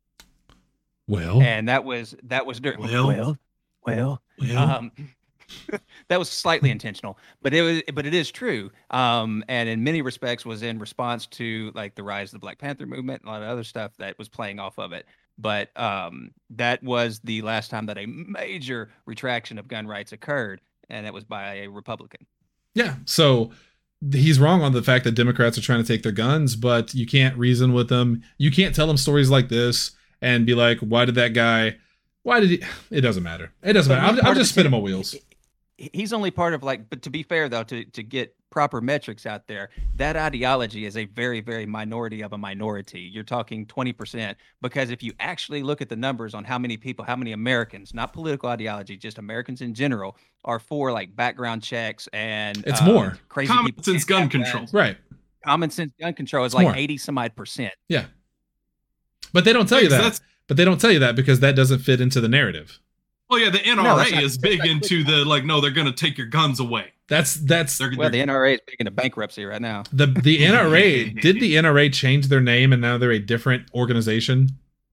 well, and that was that was during Well. well, well, um, that was slightly intentional, but it was but it is true, um, and in many respects was in response to like the rise of the Black Panther movement and a lot of other stuff that was playing off of it. But um, that was the last time that a major retraction of gun rights occurred, and that was by a Republican. yeah. So he's wrong on the fact that Democrats are trying to take their guns, but you can't reason with them. You can't tell them stories like this and be like, why did that guy, why did he, it doesn't matter. It doesn't But matter. he's I'm, part I'm of just the spinning my team. wheels. He- He's only part of like, but to be fair though, to, to get proper metrics out there, that ideology is a very, very minority of a minority. You're talking twenty percent, because if you actually look at the numbers on how many people, how many Americans, not political ideology, just Americans in general, are for like background checks and It's um, more. crazy Common people sense can't gun have control. guns. Right. Common sense gun control is It's like more. eighty some odd percent. Yeah. But they don't tell you Yeah, 'cause that. that's- But they don't tell you that because that doesn't fit into the narrative. Oh yeah, the N No, R A that's not- is big into the like, no, they're gonna take your guns away. That's that's They're, Well, the they're N R A is big into bankruptcy right now. the the N R A. Did the N R A change their name and now they're a different organization?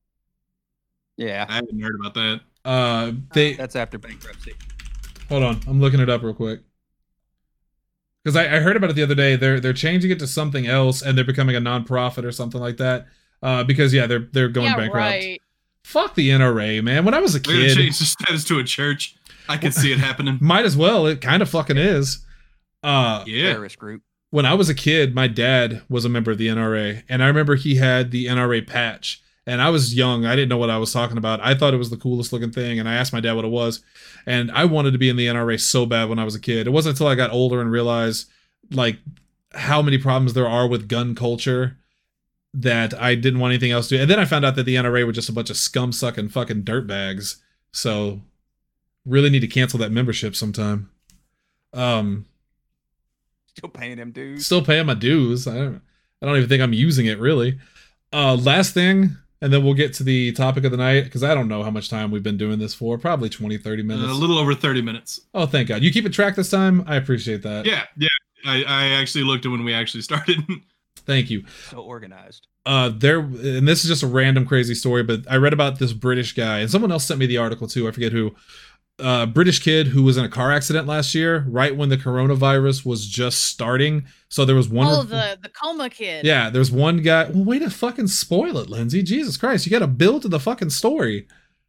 Yeah, I haven't heard about that. Uh, they that's after bankruptcy. hold on. I'm looking it up real quick because I, I heard about it the other day. They're they're changing it to something else and they're becoming a nonprofit or something like that. Uh, because yeah, they're they're going yeah, bankrupt. right. Fuck the N R A, man. When I was a They're gonna kid, change the status to a church. I can see it happening. might as well. It kind of fucking is. Uh, Yeah. Terrorist group. when I was a kid, my dad was a member of the N R A, and I remember he had the N R A patch. And I was young; I didn't know what I was talking about. I thought it was the coolest looking thing, and I asked my dad what it was. And I wanted to be in the N R A so bad when I was a kid. It wasn't until I got older and realized like how many problems there are with gun culture that I didn't want anything else to do. And then I found out that the N R A were just a bunch of scum sucking fucking dirtbags. So really need to cancel that membership sometime. Um. Still paying them dues. Still paying my dues. I don't, I don't even think I'm using it really. Uh, last thing, and then we'll get to the topic of the night because I don't know how much time we've been doing this for. Probably twenty, thirty Uh, minutes. a little over thirty minutes. Oh, thank God. You keep it track this time? I appreciate that. Yeah, yeah. I, I actually looked at when we actually started. Thank you. So organized. Uh, there, and this is just a random crazy story, but I read about this British guy, and someone else sent me the article too. I forget who. Uh, British kid who was in a car accident last year, right when the coronavirus was just starting. So there was one. Oh, rep- the the coma kid. Yeah, there's one guy. Well, way to fucking spoil it, Lindsay. Jesus Christ, you got to build to the fucking story.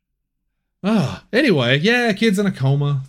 Ah, anyway, yeah, kid's in a coma.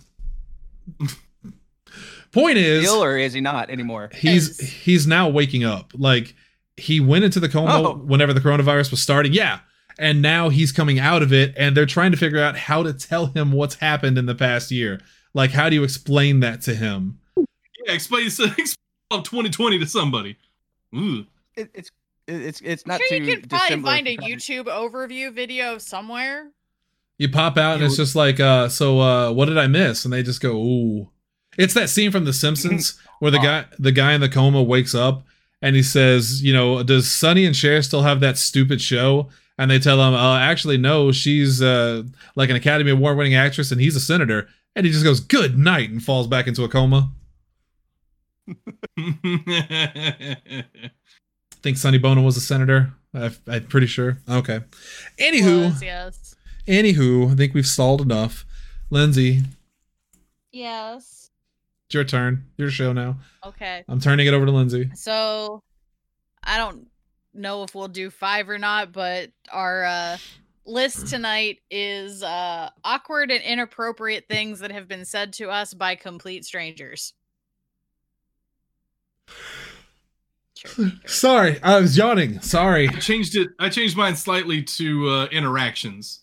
Point is, Ill or is he not anymore? he's Is. he's now waking up. Like he went into the coma Oh. whenever the coronavirus was starting. Yeah. And now he's coming out of it, and they're trying to figure out how to tell him what's happened in the past year. Like, how do you explain that to him? Yeah, explain, explain twenty twenty to somebody. Ooh. It, it's it, it's it's not sure too you can probably dissimilar find a from- YouTube overview video somewhere. You pop out and it's just like, uh, so uh, what did I miss? And they just go, ooh. It's that scene from The Simpsons where the guy the guy in the coma wakes up and he says, you know, does Sonny and Cher still have that stupid show? And they tell him, uh, actually, no, she's uh, like an Academy Award winning actress and he's a senator. And he just goes, good night, and falls back into a coma. I think Sonny Bono was a senator. I, I'm pretty sure. Okay. Anywho, Was, yes. anywho, I think we've stalled enough. Lindsay, Yes. it's your turn. Your show now. Okay. I'm turning it over to Lindsay. So, I don't know if we'll do five or not, but our uh, list tonight is uh, awkward and inappropriate things that have been said to us by complete strangers. Sure, sure. Sorry, I was yawning. Sorry. I changed it. I changed mine slightly to uh, interactions.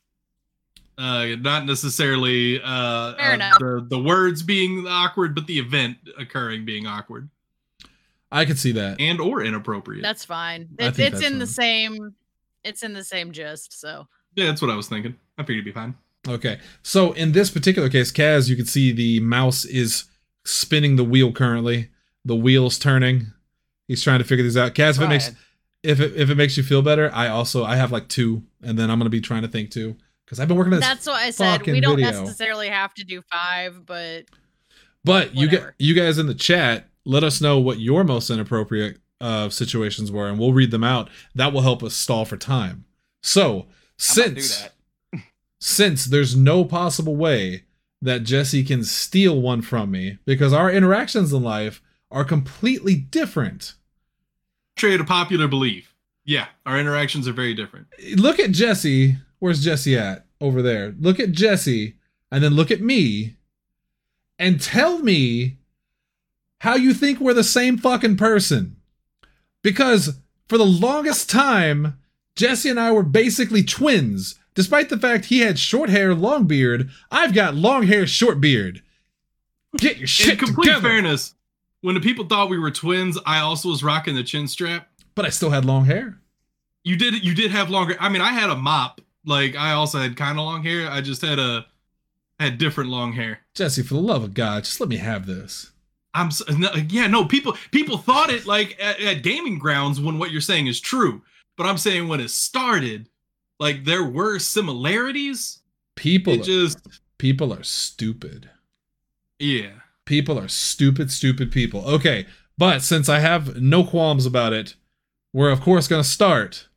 Uh, not necessarily uh, Fair uh, enough. the the words being awkward, but the event occurring being awkward I could see that. and or inappropriate. That's fine. I It, think it's that's in the fine. same. It's in the same gist. So Yeah, that's what I was thinking. I figured it'd be fine. Okay. So in this particular case, Kaz, you can see the mouse is spinning the wheel currently. The wheel's turning. He's trying to figure these out. Kaz, if it makes Trying. if it if it makes you feel better, I also I have like two, and then I'm gonna be trying to think too. Because I've been working on this. that's what I said. fucking We don't video. necessarily have to do five, but But you get Whatever. you guys in the chat, let us know what your most inappropriate uh, situations were, and we'll read them out. That will help us stall for time. So I'm gonna do since that. since there's no possible way that Jesse can steal one from me, because our interactions in life are completely different. Trade a popular belief. Yeah, our interactions are very different. Look at Jesse. Where's Jesse at? Over there. Look at Jesse, and then look at me, and tell me how you think we're the same fucking person. Because for the longest time, Jesse and I were basically twins. Despite the fact he had short hair, long beard, I've got long hair, short beard. Get your In shit complete together. fairness, when the people thought we were twins, I also was rocking the chin strap. But I still had long hair. You did you did have longer. I mean, I had a mop. Like I also had kind of long hair. I just had a had different long hair. Jesse, for the love of God, just let me have this. I'm s- no, yeah no people people thought it like at, at gaming grounds when what you're saying is true, but I'm saying when it started, like there were similarities. People, It just people are stupid. yeah. People are stupid, stupid people. Okay, but since I have no qualms about it, we're of course going to start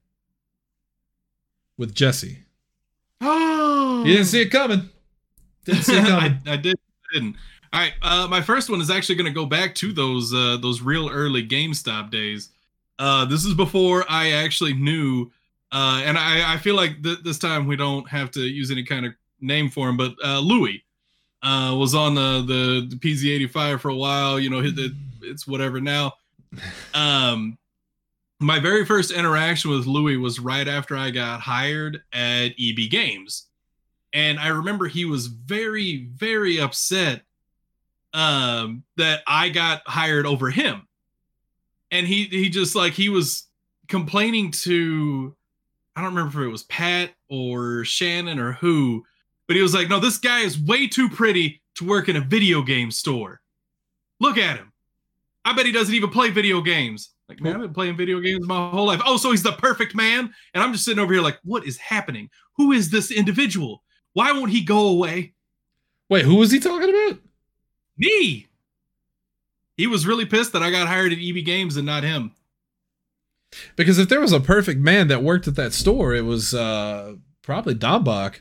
with Jesse. Oh, You didn't see it coming. Didn't see it coming. I, I did didn't. All right, uh, my first one is actually going to go back to those uh, those real early GameStop days. Uh, this is before I actually knew, uh, and I, I feel like th- this time we don't have to use any kind of name for him, but uh, Louis uh, was on the, the the P Z eighty-five for a while. You know, hit the, it's whatever now. Um, my very first interaction with Louis was right after I got hired at E B Games. And I remember he was very, very upset um, that I got hired over him. And he he just like, he was complaining to, I don't remember if it was Pat or Shannon or who, but he was like, no, this guy is way too pretty to work in a video game store. Look at him. I bet he doesn't even play video games. Like, man, I've been playing video games my whole life. Oh, so he's the perfect man? And I'm just sitting over here like, what is happening? Who is this individual? Why won't he go away? Wait, who was he talking about? Me. He was really pissed that I got hired at E B Games and not him. Because if there was a perfect man that worked at that store, it was uh, probably Dombach.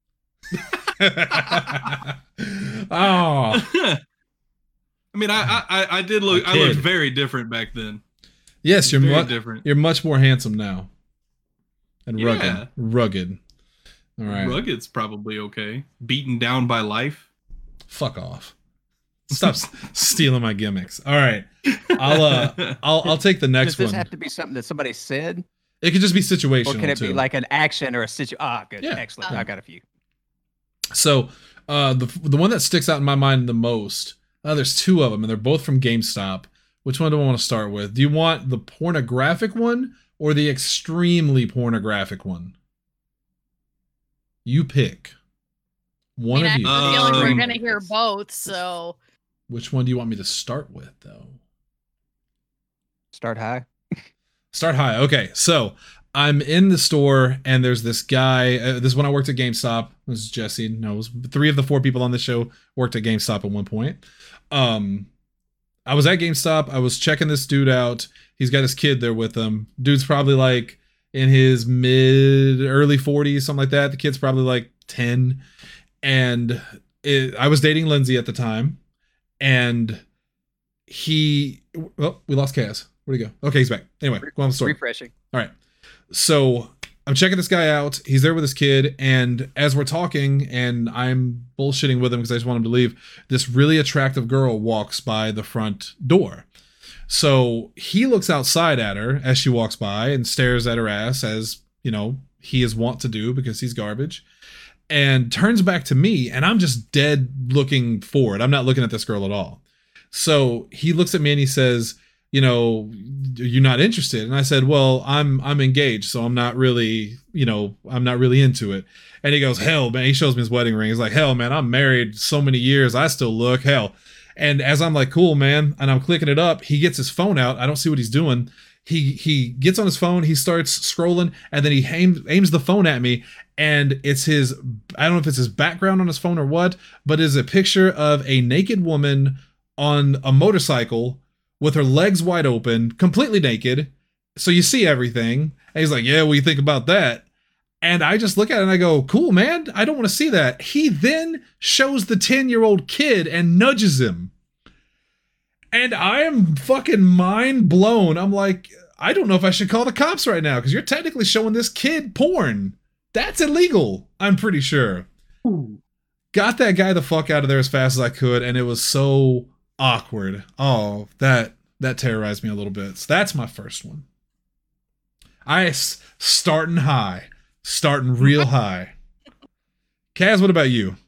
Oh, I mean, I, I I did look. A I looked kid. very different back then. yes, you're very mu- different. you're much more handsome now, and rugged, Yeah. rugged. All right, Rugged's probably okay. Beaten down by life. fuck off. Stop s- stealing my gimmicks. All right, I'll uh, I'll I'll take the Does next this one. have to be something that somebody said, It could just be situational or can it too. be like an action or a situation? Ah, good, Yeah. excellent. Um, I got a few. So, uh, the the one that sticks out in my mind the most, uh, there's two of them, and they're both from GameStop. Which one do I want to start with? Do you want the pornographic one or the extremely pornographic one? You pick one I mean, of I you. have a feeling we're Um, gonna hear both, so Which one do you want me to start with, though? Start high. Start high. Okay, so I'm in the store and there's this guy. Uh, this is when I worked at GameStop. This is Jesse knows. Three of the four people on the show worked at GameStop at one point. Um, I was at GameStop. I was checking this dude out. He's got his kid there with him. Dude's probably like in his mid, early forties, something like that. The kid's probably like ten. And it, I was dating Lindsay at the time. And he, well, we lost Kaz. Where'd he go? Okay, he's back. Anyway, go on the story. Refreshing. All right. So I'm checking this guy out. He's there with his kid. And as we're talking and I'm bullshitting with him because I just want him to leave, this really attractive girl walks by the front door. So he looks outside at her as she walks by and stares at her ass, as, you know, he is wont to do because he's garbage, and turns back to me. And I'm just dead looking forward. I'm not looking at this girl at all. So he looks at me and he says, you know, you're not interested. And I said, well, I'm, I'm engaged. So I'm not really, you know, I'm not really into it. And he goes, hell, man, he shows me his wedding ring. He's like, hell, man, I'm married so many years. I still look, hell. And as I'm like, cool, man. And I'm clicking it up. He gets his phone out. I don't see what he's doing. He, he gets on his phone. He starts scrolling and then he aims, aims the phone at me. And it's his, I don't know if it's his background on his phone or what, but it's a picture of a naked woman on a motorcycle with her legs wide open, completely naked. So you see everything. And he's like, yeah, what do you think about that? And I just look at it and I go, cool, man. I don't want to see that. He then shows the ten-year-old kid and nudges him. And I am fucking mind blown. I'm like, I don't know if I should call the cops right now because you're technically showing this kid porn. That's illegal, I'm pretty sure. Ooh. Got that guy the fuck out of there as fast as I could, and it was so awkward. Oh, that that terrorized me a little bit. So that's my first one. I s- starting high, starting real high. Kaz, what about you?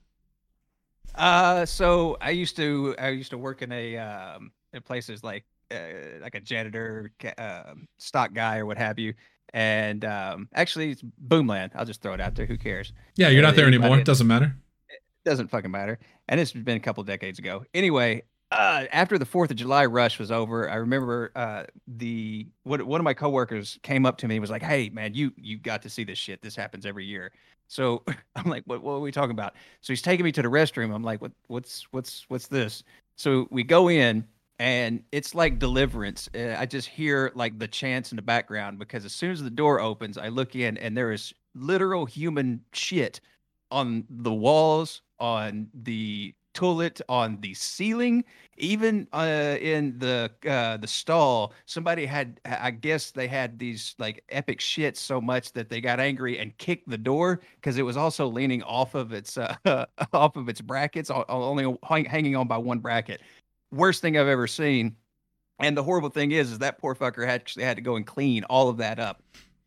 Uh, so I used to I used to work in a um in places like uh, like a janitor, ca- uh, stock guy, or what have you. And um, actually, it's Boomland. I'll just throw it out there. Who cares? Yeah, you're Uh, not there anymore. anybody- It doesn't matter. Doesn't fucking matter. And it's been a couple decades ago. Anyway, uh, after the Fourth of July rush was over, I remember uh, the one, one of my coworkers came up to me and was like, "Hey, man, you you got to see this shit. This happens every year." So I'm like, "What what are we talking about?" So he's taking me to the restroom. I'm like, "What what's what's what's this?" So we go in. And it's like Deliverance. Uh, I just hear like the chants in the background because as soon as the door opens, I look in and there is literal human shit on the walls, on the toilet, on the ceiling, even uh, in the uh, the stall. Somebody had, I guess they had these like epic shits so much that they got angry and kicked the door because it was also leaning off of its uh, off of its brackets, only hanging on by one bracket. Worst thing I've ever seen. And the horrible thing is, is that poor fucker had actually had to go and clean all of that up.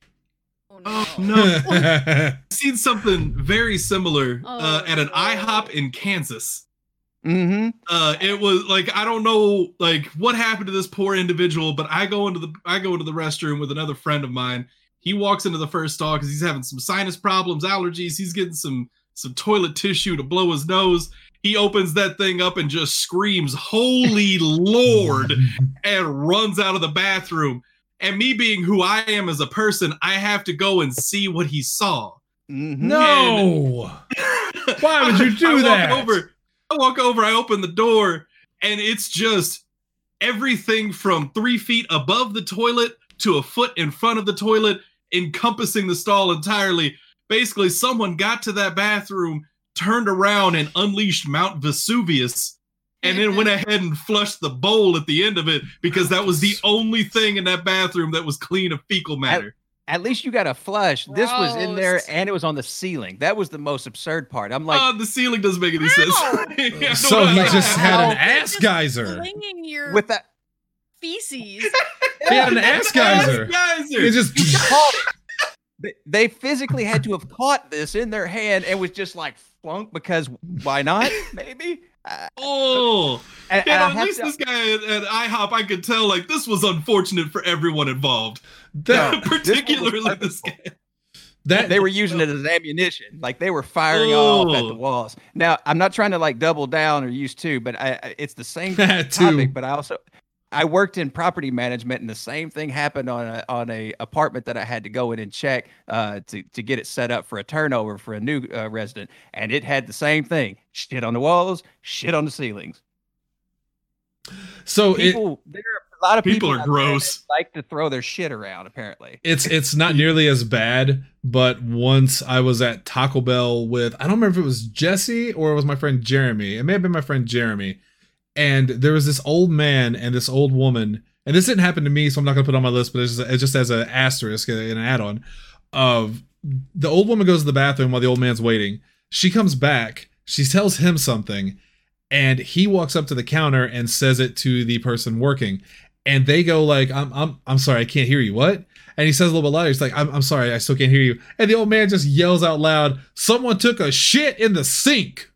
oh Oh no. no! I've seen something very similar uh, Oh, at an no. IHOP in Kansas. Mm-hmm. Uh, it was like I don't know like what happened to this poor individual, but I go into the I go into the restroom with another friend of mine. He walks into the first stall because he's having some sinus problems, allergies. He's getting some some toilet tissue to blow his nose. He opens that thing up and just screams, "Holy Lord," and runs out of the bathroom. And me being who I am as a person, I have to go and see what he saw. Mm-hmm. No. Why would you do I walk that? Over, I walk over, I open the door, and it's just everything from three feet above the toilet to a foot in front of the toilet, encompassing the stall entirely. Basically, someone got to that bathroom, turned around and unleashed Mount Vesuvius, and then went ahead and flushed the bowl at the end of it because that was the only thing in that bathroom that was clean of fecal matter. At least you got a flush. This was in there Gross. and it was on the ceiling. That was the most absurd part. I'm like, Uh, the ceiling doesn't make any sense. Ow! I don't So know he how just that had an happened. ass geyser. Flinging your with that, feces. He had an ass geyser. Geyser. He just they- they physically had to have caught this in their hand and was just like flunk because why not? Maybe. Uh, Oh, and, yeah, and I at have least to- this guy at, at IHOP, I could tell like this was unfortunate for everyone involved, that, No. particularly This one was this guy. That They were using it as ammunition. Like they were firing off at the Ooh. walls. Now, I'm not trying to like double down or use two, but I, I it's the same That too. topic. But I also I worked in property management, and the same thing happened on a on a apartment that I had to go in and check uh, to to get it set up for a turnover for a new uh, resident, and it had the same thing: shit on the walls, shit on the ceilings. so it, People, there are a lot of People people, are out there that gross. like to throw their shit around. Apparently, it's it's not nearly as bad, but once I was at Taco Bell with, I don't remember if it was Jesse or it was my friend Jeremy. It may have been my friend Jeremy. And there was this old man and this old woman, and this didn't happen to me, so I'm not gonna put it on my list, but it's just, it's just as an asterisk, an add-on of the old woman goes to the bathroom while the old man's waiting. She comes back, she tells him something, and he walks up to the counter and says it to the person working. And they go like, I'm I'm I'm sorry, I can't hear you. What? And he says a little bit louder. He's like, I'm I'm sorry, I still can't hear you. And the old man just yells out loud, someone took a shit in the sink.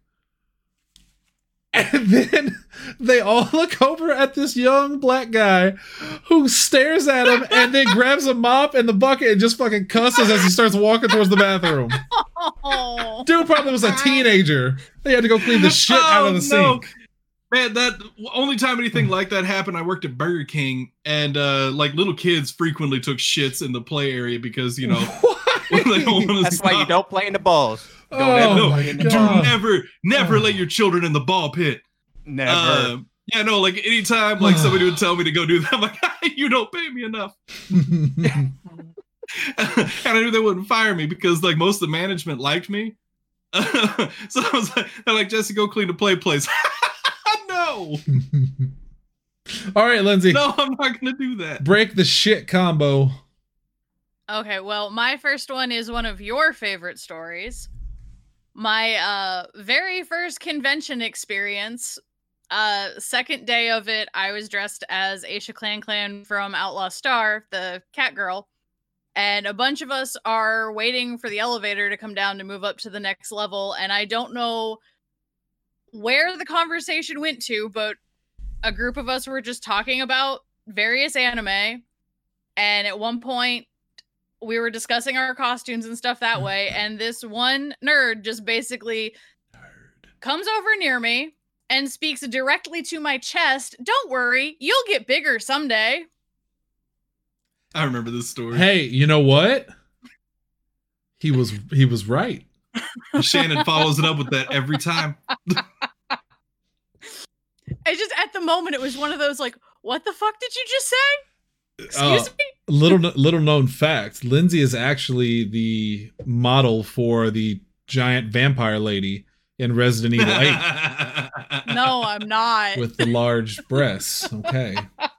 And then they all look over at this young black guy who stares at him and then grabs a mop and the bucket and just fucking cusses as he starts walking towards the bathroom. Oh. Dude probably was a teenager. They had to go clean the shit out of the Oh, no. sink. Man, that only time anything like that happened, I worked at Burger King, and uh, like little kids frequently took shits in the play area because you know they don't wanna that's why you stop. don't play in the balls. Don't Oh ever no, play in the do God. never, never Oh. let your children in the ball pit. Never. Uh, yeah, no, like anytime like somebody would tell me to go do that, I'm like, you don't pay me enough. And I knew they wouldn't fire me because like most of the management liked me. So I was like, they're like, Jesse, go clean the play place. No, All right, Lindsay. no, I'm not gonna do that. Break the shit combo. Okay, well, my first one is one of your favorite stories. My uh very first convention experience, uh second day of it, I was dressed as Aisha Clan Clan from Outlaw Star, the cat girl, and a bunch of us are waiting for the elevator to come down to move up to the next level, and I don't know where the conversation went to, but a group of us were just talking about various anime, and at one point we were discussing our costumes and stuff that way, and this one nerd just basically comes over near me and speaks directly to my chest. Don't worry, you'll get bigger someday. I remember this story. Hey, you know what? He was he was right. Shannon follows it up with that every time. I just, at the moment, it was one of those like, what the fuck did you just say? Excuse Uh, me? little little known fact: Lindsay is actually the model for the giant vampire lady in Resident Evil eight No, I'm not. with the large breasts. Okay.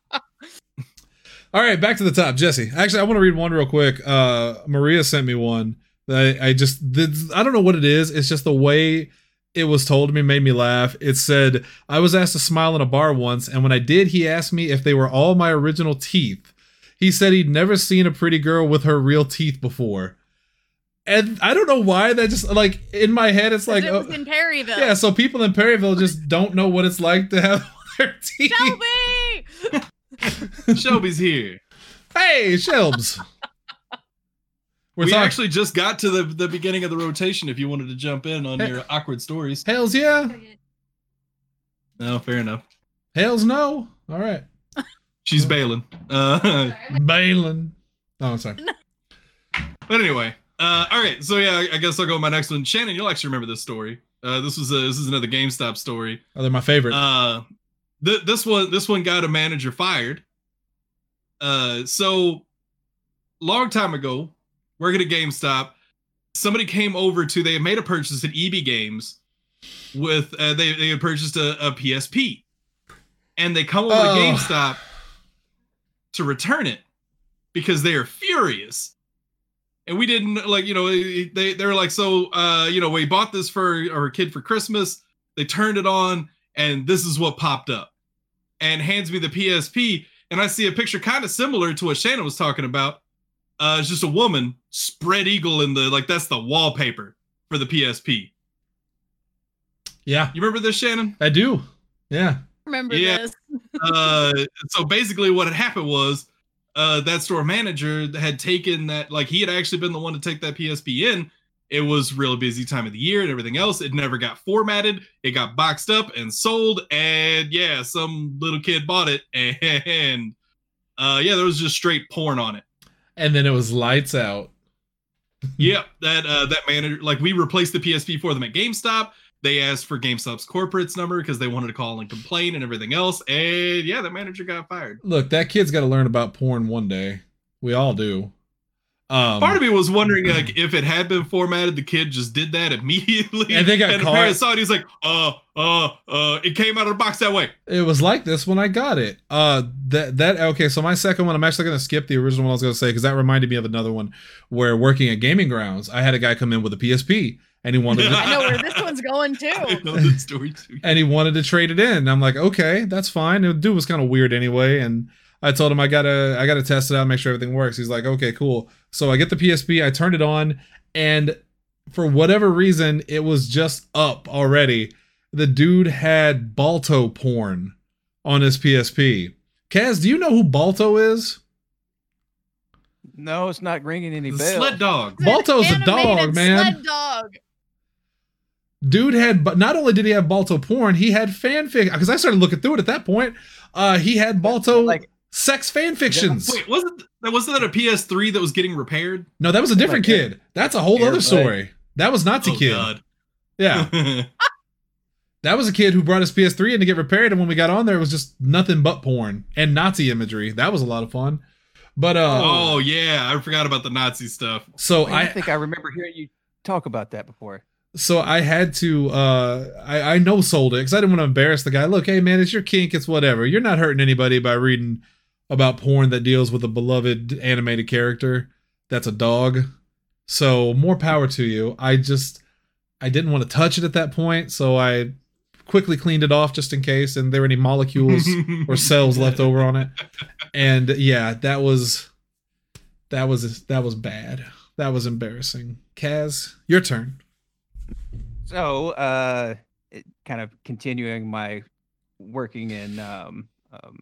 All right, back to the top, Jesse. Actually, I want to read one real quick. Uh, Maria sent me one. That I, I just I don't know what it is. It's just the way it was told to me made me laugh. It said, I was asked to smile in a bar once, and when I did, he asked me if they were all my original teeth. He said he'd never seen a pretty girl with her real teeth before. And I don't know why, that just, like, in my head, it's like, it was oh, in Perryville. yeah, so people in Perryville just don't know what it's like to have their teeth. Shelby! Shelby's here. Hey, Shelbs. We're we talking. actually just got to the, the beginning of the rotation if you wanted to jump in on Hey. your awkward stories. Hells yeah. No, fair enough. Hells no. All right. She's bailing. Uh, Balin. Oh, I'm sorry. but anyway, uh, all right. So yeah, I, I guess I'll go with my next one. Shannon, you'll actually remember this story. Uh, this was a, this is another GameStop story. Oh, they're my favorite. Uh, th- this one this one got a manager fired. Uh, so long time ago, working at GameStop, somebody came over to they had made a purchase at E B Games with uh, they they had purchased a, a P S P, and they come over Oh. to GameStop to return it because they are furious. And we didn't like, you know, they they were like, so uh, you know, we bought this for our kid for Christmas. They turned it on, and this is what popped up. And hands me the P S P, and I see a picture kind of similar to what Shannon was talking about. Uh, it's just a woman spread eagle in the like that's the wallpaper for the P S P. Yeah, You remember this, Shannon? I do. Yeah. Remember Yeah. this. uh, so basically, what had happened was uh, that store manager had taken that, like he had actually been the one to take that P S P in. It was real busy time of the year and everything else. It never got formatted. It got boxed up and sold. And yeah, some little kid bought it. And uh, yeah, there was just straight porn on it. And then it was lights out. Yep, that uh, that manager, like we replaced the P S P for them at GameStop. They asked for GameStop's corporate's number because they wanted to call and complain and everything else. And yeah, that manager got fired. Look, that kid's got to learn about porn one day. We all do. Um, Part of me was wondering, like, if it had been formatted, the kid just did that immediately, and they got and caught. the parent saw it. He's like, "Uh, uh, uh, it came out of the box that way." It was like this when I got it. Uh, that that okay. So my second one, I'm actually going to skip the original one I was going to say because that reminded me of another one where working at Gaming Grounds, I had a guy come in with a P S P and he wanted. To, I know where this one's going too. I know the story too. And he wanted to trade it in. And I'm like, okay, that's fine. The dude was kind of weird anyway, and I told him I gotta I gotta test it out, make sure everything works. He's like, okay, cool. So I get the P S P, I turned it on, and for whatever reason, it was just up already. The dude had Balto porn on his P S P. Kaz, do you know who Balto is? No, it's not ringing any The bells. sled dog. It's an Balto's a dog, animated man. Sled dog. Dude had, but not only did he have Balto porn, he had fanfic. Because I started looking through it at that point. Uh, he had Balto Like- sex fan fictions. Wait, wasn't that wasn't that a P S three that was getting repaired? No, that was a different Like kid. That's a whole Air other Bud. story. That was Nazi Oh kid. God. Yeah. That was a kid who brought his P S three in to get repaired, and when we got on there, it was just nothing but porn and Nazi imagery. That was a lot of fun. But uh, oh yeah, I forgot about the Nazi stuff. so Wait, I I think I remember hearing you talk about that before. so I had to uh, I I no sold it because I didn't want to embarrass the guy. Look, hey man, it's your kink, it's whatever. You're not hurting anybody by reading about porn that deals with a beloved animated character that's a dog. So more power to you. I just I didn't want to touch it at that point, so I quickly cleaned it off just in case, and there were any molecules or cells left over on it. And yeah, that was that was that was bad. That was embarrassing. Kaz, your turn. So, uh, it, kind of continuing my working in um, um,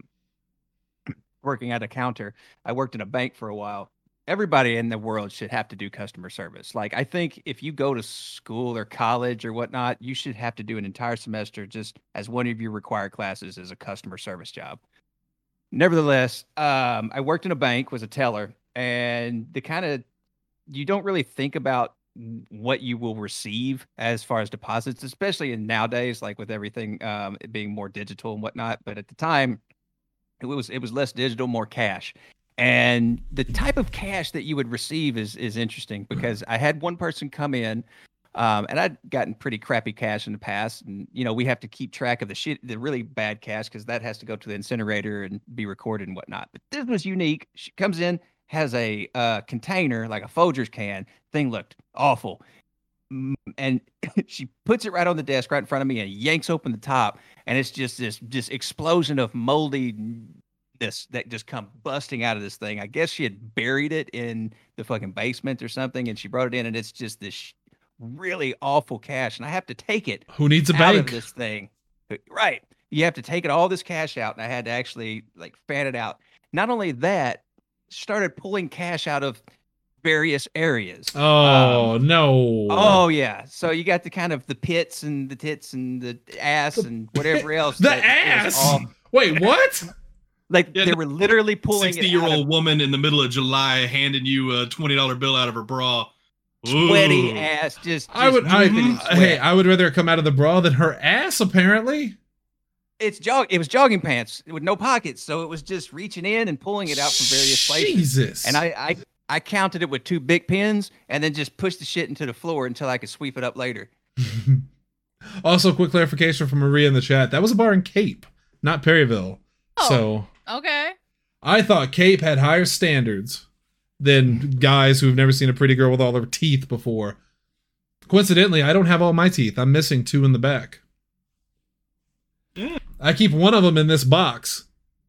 working at a counter. I worked in a bank for a while. Everybody in the world should have to do customer service. Like, I think if you go to school or college or whatnot, you should have to do an entire semester just as one of your required classes as a customer service job. Nevertheless, um, I worked in a bank, was a teller, and the kind of, you don't really think about what you will receive as far as deposits, especially in nowadays, like with everything um, it being more digital and whatnot. But at the time, it was it was less digital, more cash. And the type of cash that you would receive is is interesting because I had one person come in, um, and I'd gotten pretty crappy cash in the past, and you know we have to keep track of the shit, the really bad cash, because that has to go to the incinerator and be recorded and whatnot. But this was unique. She comes in, has a uh, container like a Folgers can. Thing looked awful, Mm, and she puts it right on the desk right in front of me and yanks open the top, and it's just this just explosion of moldy this that just come busting out of this thing. I guess she had buried it in the fucking basement or something, and she brought it in, and it's just this sh- really awful cash, and I have to take it Who needs a out of bank? this thing. Right. You have to take it all this cash out, and I had to actually like fan it out. Not only that, started pulling cash out of various areas. Oh Um, no. Oh yeah. So you got the kind of the pits and the tits and the ass and whatever else. The that it was ass. all- Wait, what? like Yeah, they no, were literally pulling it out Sixty-year-old of woman in the middle of July handing you a twenty dollar bill out of her bra. sweaty Ooh. ass. Just, I would just I dripping in hey, sweat. I would rather it come out of the bra than her ass, apparently. It's jog. It was jogging pants with no pockets, so it was just reaching in and pulling it out from various places. Jesus. And I, I, I counted it with two big pins, and then just pushed the shit into the floor until I could sweep it up later. Also, quick clarification from Maria in the chat. That was a bar in Cape, not Perryville. Oh. So Okay. I thought Cape had higher standards than guys who've never seen a pretty girl with all their teeth before. Coincidentally, I don't have all my teeth. I'm missing two in the back. Yeah. I keep one of them in this box.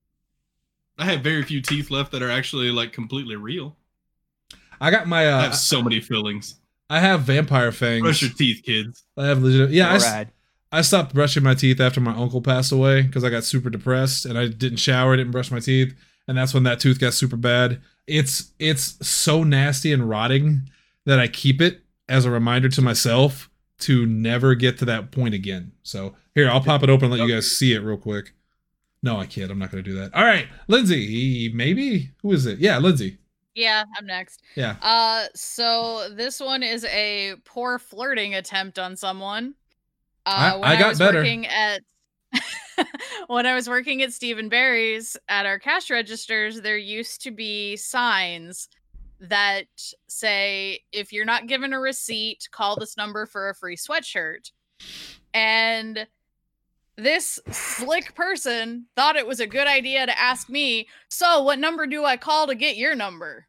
I have very few teeth left that are actually like completely real. I got my. I Uh, have so many fillings. I have vampire fangs. Brush your teeth, kids. I have legit. Yeah, I, All s- right. I stopped brushing my teeth after my uncle passed away because I got super depressed and I didn't shower, didn't brush my teeth, and that's when that tooth got super bad. It's it's so nasty and rotting that I keep it as a reminder to myself to never get to that point again. So here, I'll pop it open and let you guys see it real quick. No, I can't. I'm not going to do that. All right, Lindsay, maybe? Who is it? Yeah, Lindsay. Yeah, I'm next. Yeah. Uh, so this one is a poor flirting attempt on someone. Uh, I- when I got was better. Working at when I was working at Stephen Barry's at our cash registers, there used to be signs that say, if you're not given a receipt, call this number for a free sweatshirt. And this slick person thought it was a good idea to ask me, so what number do I call to get your number?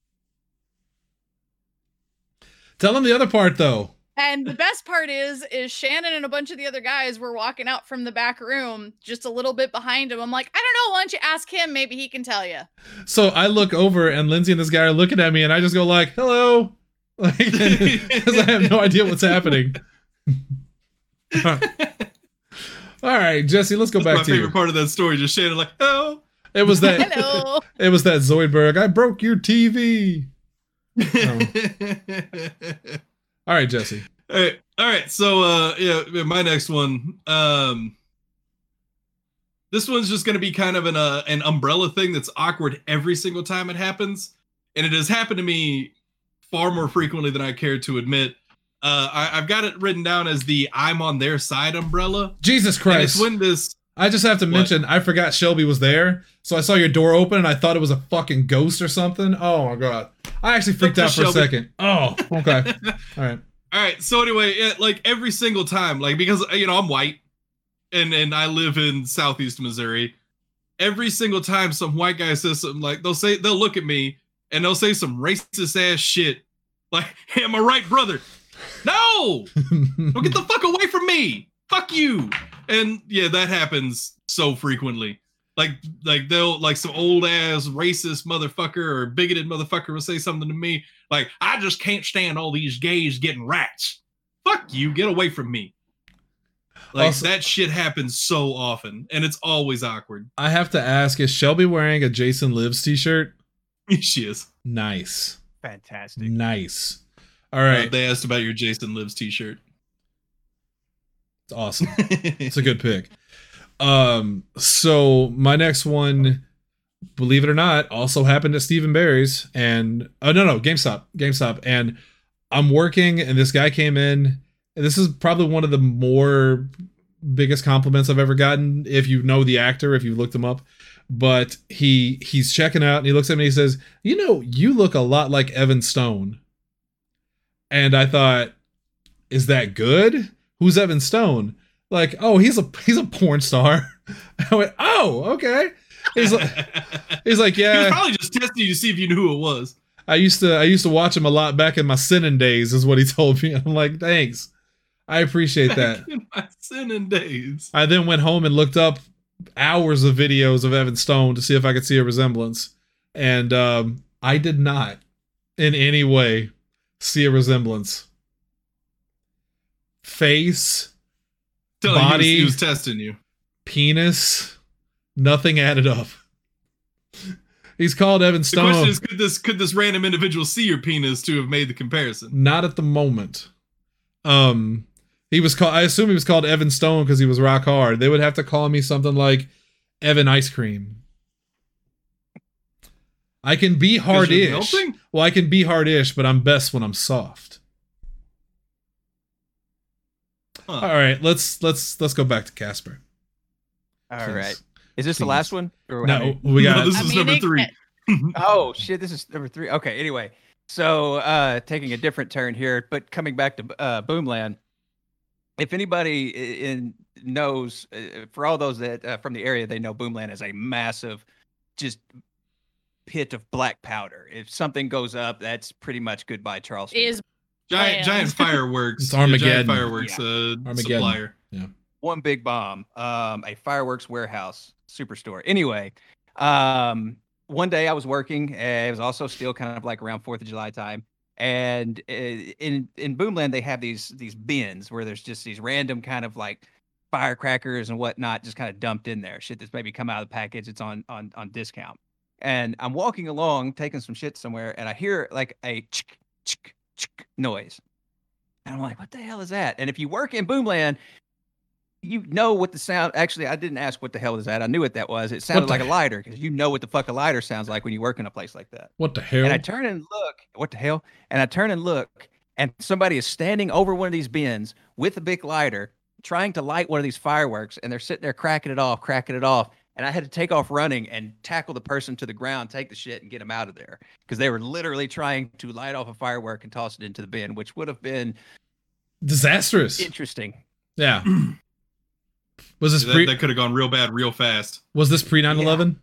Tell them the other part, though. And the best part is, is Shannon and a bunch of the other guys were walking out from the back room, just a little bit behind him. I'm like, I don't know, why don't you ask him? Maybe he can tell you. So I look over, and Lindsay and this guy are looking at me, and I just go like, hello. Like, because I have no idea what's happening. All right, Jesse, let's go That's back my to favorite you. part of that story. Just Shannon like, oh. It was that. Hello. It was that Zoidberg. I broke your T V. Oh. All right, Jesse. All right, all right. So, uh, yeah, my next one. Um, this one's just gonna be kind of an uh, an umbrella thing that's awkward every single time it happens, and it has happened to me far more frequently than I care to admit. Uh, I, I've got it written down as the "I'm on their side" umbrella. Jesus And Christ. it's when this. I just have to What? mention, I forgot Shelby was there. So I saw your door open and I thought it was a fucking ghost or something. Oh my God. I actually freaked Look out for for a Shelby. second. Oh, okay. All right. All right. So anyway, yeah, like every single time, like because you know I'm white, and and I live in Southeast Missouri. Every single time some white guy says something, like they'll say they'll look at me and they'll say some racist ass shit, like, "Hey, am I right, brother?" No, don't get the fuck away from me. Fuck you. And yeah, that happens so frequently. Like, like they'll like some old ass racist motherfucker or bigoted motherfucker will say something to me like, "I just can't stand all these gays getting rats." Fuck you, get away from me. Like Also- that shit happens so often, and it's always awkward. I have to ask, is Shelby wearing a Jason Lives t-shirt? She is. Nice. Fantastic. Nice. All Uh, right. they asked about your Jason Lives t-shirt. It's awesome. It's a good pick. Um, so my next one, believe it or not, also happened at Stephen Barry's, and oh no no GameStop, GameStop, and I'm working, and this guy came in, and this is probably one of the more biggest compliments I've ever gotten. If you know the actor, if you looked him up, but he he's checking out, and he looks at me, and he says, "You know, you look a lot like Evan Stone," and I thought, is that good? Who's Evan Stone? Like, oh, he's a he's a porn star. I went, oh, okay. He's like, he's like, He was yeah. probably just testing you to see if you knew who it was. I used to I used to watch him a lot back in my sinning days, is what he told me. I'm like, thanks, I appreciate that. Back in my sinning days. I then went home and looked up hours of videos of Evan Stone to see if I could see a resemblance, and um, I did not, in any way, see a resemblance. Face, Telling you he was, Body. he was testing you. penis, nothing added up. He's called Evan The Stone. question is, could this could this random individual see your penis to have made the comparison? Not at the moment. Um, he was called. I assume he was called Evan Stone because he was rock hard. They would have to call me something like Evan Ice Cream. I can be 'Cause you're hardish. melting? Well, I can be hardish, but I'm best when I'm soft. Huh. All right, let's let's let's go back to Casper. All Please. right. Is this the Please. last one? Or how No, many- we No, got. this I is mean, number it three. can- Oh shit! This is number three. Okay. Anyway, so uh, taking a different turn here, but coming back to uh, Boomland. If anybody i- in knows, uh, for all those that uh, from the area, they know Boomland is a massive, just pit of black powder. If something goes up, that's pretty much goodbye, Charleston. Is Giant Plans. giant fireworks. It's yeah, Armageddon. giant fireworks uh, Armageddon. supplier. One big bomb, um, a fireworks warehouse superstore. Anyway, um, one day I was working. Uh, it was also still kind of like around Fourth of July time, and uh, in in Boomland they have these these bins where there's just these random kind of like firecrackers and whatnot, just kind of dumped in there. Shit that's maybe come out of the package. It's on on on discount. and I'm walking along taking some shit somewhere, and I hear like a chick, chick, chick noise. And I'm like, what the hell is that? And if you work in Boomland, you know what the sound. Actually, I didn't ask what the hell is that. I knew what that was. It sounded the like a he- lighter because you know what the fuck a lighter sounds like when you work in a place like that. What the hell? And I turn and look. What the hell? And I turn and look, and somebody is standing over one of these bins with a big lighter, trying to light one of these fireworks, and they're sitting there cracking it off, cracking it off. And I had to take off running and tackle the person to the ground, take the shit, and get them out of there because they were literally trying to light off a firework and toss it into the bin, which would have been Disastrous. interesting. Yeah. Was this That, pre? that could have gone real bad real fast. Was this pre nine eleven?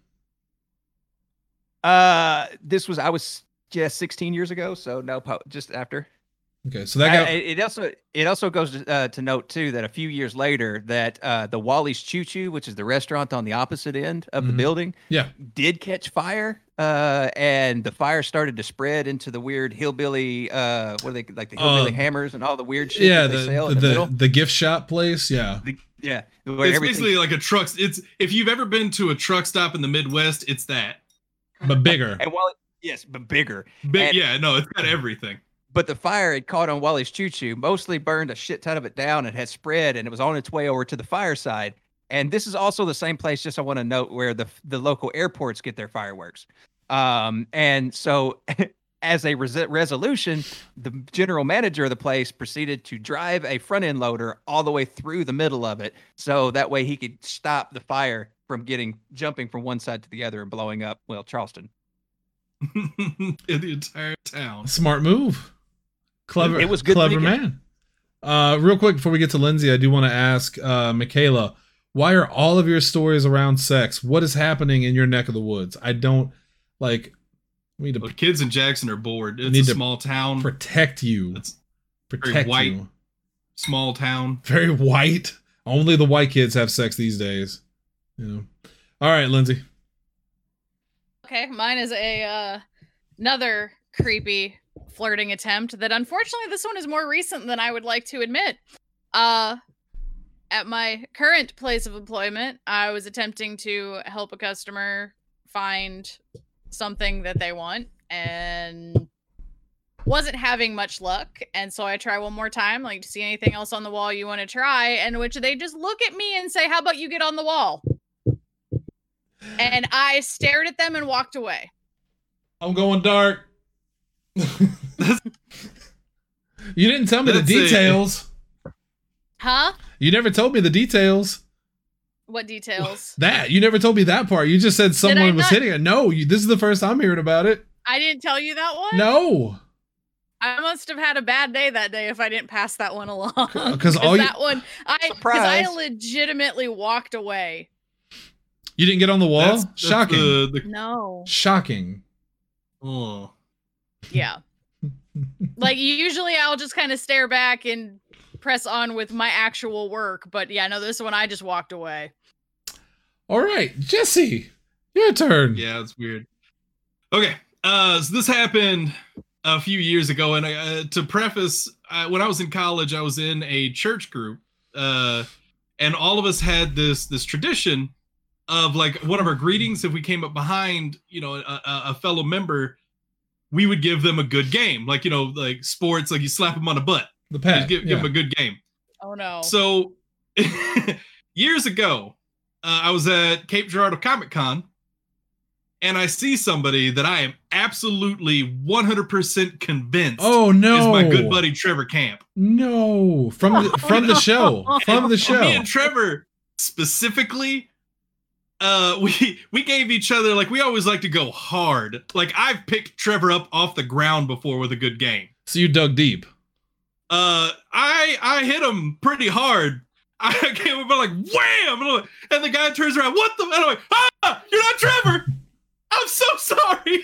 Uh, this was I was just sixteen years ago, so no, po- just after. Okay, so that got I- it also it also goes to, uh, to note too that a few years later that uh, the Wally's Choo Choo, which is the restaurant on the opposite end of the Mhm. building, yeah. did catch fire, uh, and the fire started to spread into the weird hillbilly, uh, what are they like the hillbilly Uh, hammers and all the weird shit Yeah, that they the sell the, in the, the, middle. the gift shop place. Yeah. Yeah, where It's everything- basically like a truck. It's if you've ever been to a truck stop in the Midwest, it's that. But bigger. and Wally, yes, but bigger. Big, And- yeah, no, it's got everything. But the fire had caught on Wally's Choo Choo, mostly burned a shit ton of it down and had spread, and it was on its way over to the fireside. And this is also the same place, just I want to note, where the the local airports get their fireworks. Um, and so, as a res- resolution, the general manager of the place proceeded to drive a front end loader all the way through the middle of it, so that way he could stop the fire from getting jumping from one side to the other and blowing up, well, Charleston. In the entire town. Smart move. Clever. It was good Clever thinking. man. Uh, real quick before we get to Lindsay, I do want to ask uh, Michaela, why are all of your stories around sex? What is happening in your neck of the woods? I don't like. We need to The kids in Jackson are bored. It's need a to small town. protect you. It's Protect white. you. small town. Very white. Only the white kids have sex these days. You know. All right, Lindsay. Okay, mine is a uh, another creepy flirting attempt that unfortunately this one is more recent than I would like to admit. Uh at my current place of employment, I was attempting to help a customer find something that they want and wasn't having much luck. And so I try one more time, like, to see anything else on the wall you want to try, and which they just look at me and say, "How about you get on the wall?" And I stared at them and walked away. I'm going dark. You didn't tell me the That's it. details. Huh? You never told me the details. What details? That you never told me that part. You just said someone was not? hitting it. No, you, this is the first I'm hearing about it. I didn't tell you that one? No, I must have had a bad day that day if I didn't pass that one along. 'cause all you- that one, I because I Surprise. legitimately walked away. you didn't get on the wall. That's, that's Shocking. the- the- No. Shocking. oh. Yeah. Like usually I'll just kind of stare back and press on with my actual work, but yeah, no, this one I just walked away. All right, Jesse, your turn. Yeah, it's weird. Okay, uh, so this happened a few years ago, and I, uh, to preface, uh, when I was in college, I was in a church group, uh, and all of us had this this tradition of, like, one of our greetings. If we came up behind, you know, a, a a fellow member, we would give them a good game, like, you know, like sports, like you slap them on the butt, The you pet. give, give yeah. them a good game. Oh no. So years ago, uh, I was at Cape Girardeau Comic Con, and I see somebody that I am absolutely one hundred percent convinced Oh no! is my good buddy Trevor Camp. No, from the, from the show. From the show. Me and Trevor specifically, uh, we we gave each other, like, we always like to go hard. Like, I've picked Trevor up off the ground before with a good game. So you dug deep. Uh, I I hit him pretty hard. I came up like wham, and, I'm like- and the guy turns around. What the? And I'm like, ah, you're not Trevor. I'm so sorry.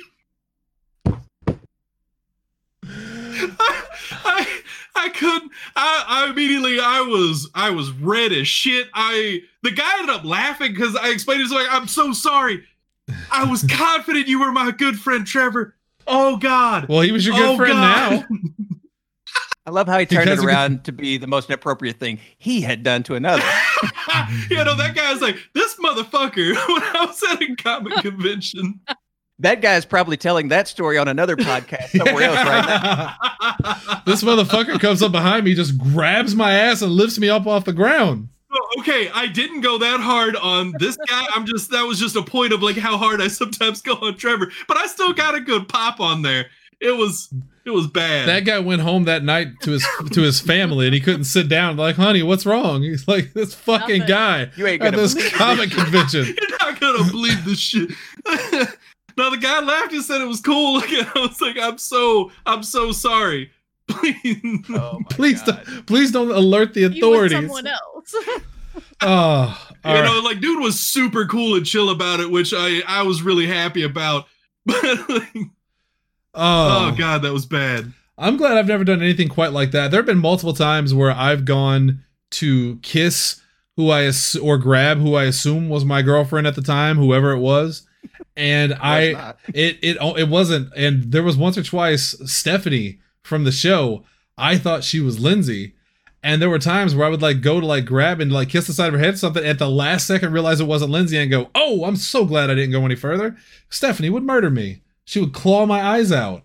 I, I I couldn't. I, I immediately I was I was red as shit. I the guy ended up laughing because I explained it. He's like, I'm so sorry. I was confident you were my good friend Trevor. Oh God. Well, he was your good Oh, friend God. now. I love how he turned Because it of- around to be the most inappropriate thing he had done to another. You know, that guy's like, this motherfucker, when I was at a comic convention, That guy's probably telling that story on another podcast somewhere else right now. This motherfucker comes up behind me, just grabs my ass and lifts me up off the ground. Oh, okay, I didn't go that hard on this guy. I'm just that was just a point of like how hard I sometimes go on Trevor, but I still got a good pop on there. It was it was bad. That guy went home that night to his to his family, and he couldn't sit down. Like, honey, what's wrong? He's like, this fucking Nothing. guy You ain't at gonna this believe comic this. convention. You're not gonna believe this shit. No, the guy laughed and said it was cool. I was like, I'm so I'm so sorry. Please. Oh my Please, God. don't, please don't alert the You and authorities. someone else. Oh, all you right. know, like dude was super cool and chill about it, which I I was really happy about. But like, oh, oh god, that was bad. I'm glad I've never done anything quite like that. There have been multiple times where I've gone to kiss who I ass- or grab who I assume was my girlfriend at the time, whoever it was, and I not. it it it wasn't. And there was once or twice Stephanie from the show. I thought she was Lindsay. And there were times where I would like go to like grab and like kiss the side of her head, something at the last second realize it wasn't Lindsay and go, oh, I'm so glad I didn't go any further. Stephanie would murder me. She would claw my eyes out.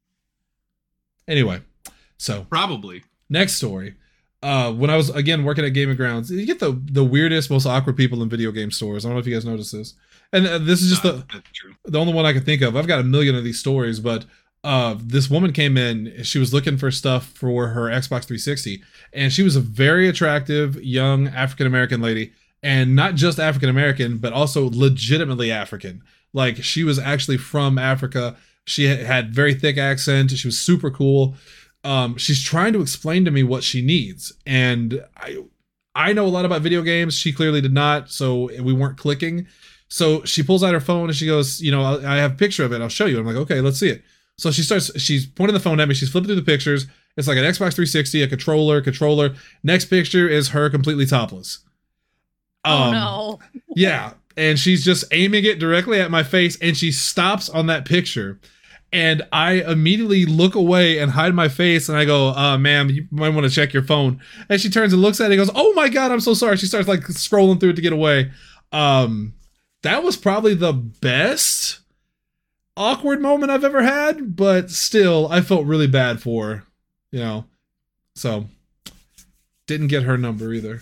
Anyway, so Probably. next story. Uh, when I was again working at Gaming Grounds, you get the the weirdest, most awkward people in video game stores. I don't know if you guys noticed this. And uh, this is just Uh, the that's true. the only one I can think of. I've got a million of these stories, but uh, this woman came in. She was looking for stuff for her Xbox three sixty, and she was a very attractive young African American lady, and not just African American, but also legitimately African. Like she was actually from Africa. She ha- had very thick accent. She was super cool. Um, she's trying to explain to me what she needs, and I I know a lot about video games. She clearly did not, so we weren't clicking. So she pulls out her phone and she goes, you know, I I have a picture of it. I'll show you. I'm like, okay, let's see it. So she starts, she's pointing the phone at me. She's flipping through the pictures. It's like an Xbox three sixty, a controller, controller. Next picture is her completely topless. Oh Um, no. Yeah. And she's just aiming it directly at my face. And she stops on that picture. And I immediately look away and hide my face. And I go, uh, ma'am, you might want to check your phone. And she turns and looks at it and goes, oh my God, I'm so sorry. She starts like scrolling through it to get away. Um, that was probably the best awkward moment I've ever had, but still, I felt really bad for her, you know. So, didn't get her number either.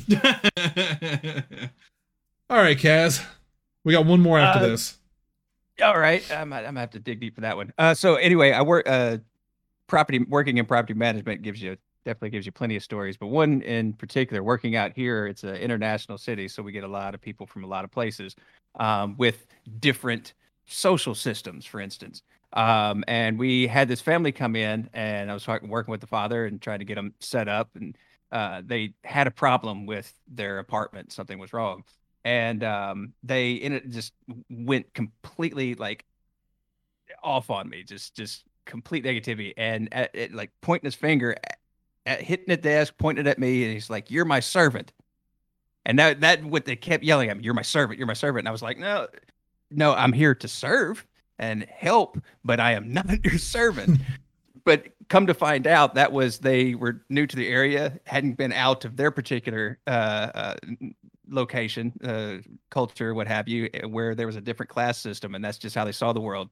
All right, Kaz, we got one more after Uh, this. All right, I might, I might have to dig deep for that one. Uh, so anyway, I work uh, property working in property management gives you definitely gives you plenty of stories, but one in particular, working out here, it's an international city, so we get a lot of people from a lot of places um, with different social systems, for instance. Um, and we had this family come in, and I was talking, working with the father and trying to get them set up, and uh, they had a problem with their apartment. Something was wrong. And um, they in it just went completely like off on me, just just complete negativity, and at, at, like pointing his finger at, at hitting the desk, pointing it at me, and he's like, "You're my servant." And that that what they kept yelling at me, "You're my servant, you're my servant." And I was like, "No, no, I'm here to serve and help, but I am not your servant." But come to find out, that was they were new to the area, hadn't been out of their particular uh, uh, location, uh, culture, what have you, where there was a different class system, and that's just how they saw the world.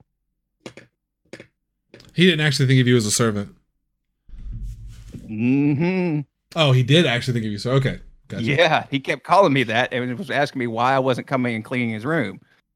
He didn't actually think of you as a servant. hmm Oh, he did actually think of you. So okay, gotcha. Yeah, he kept calling me that, and was asking me why I wasn't coming and cleaning his room.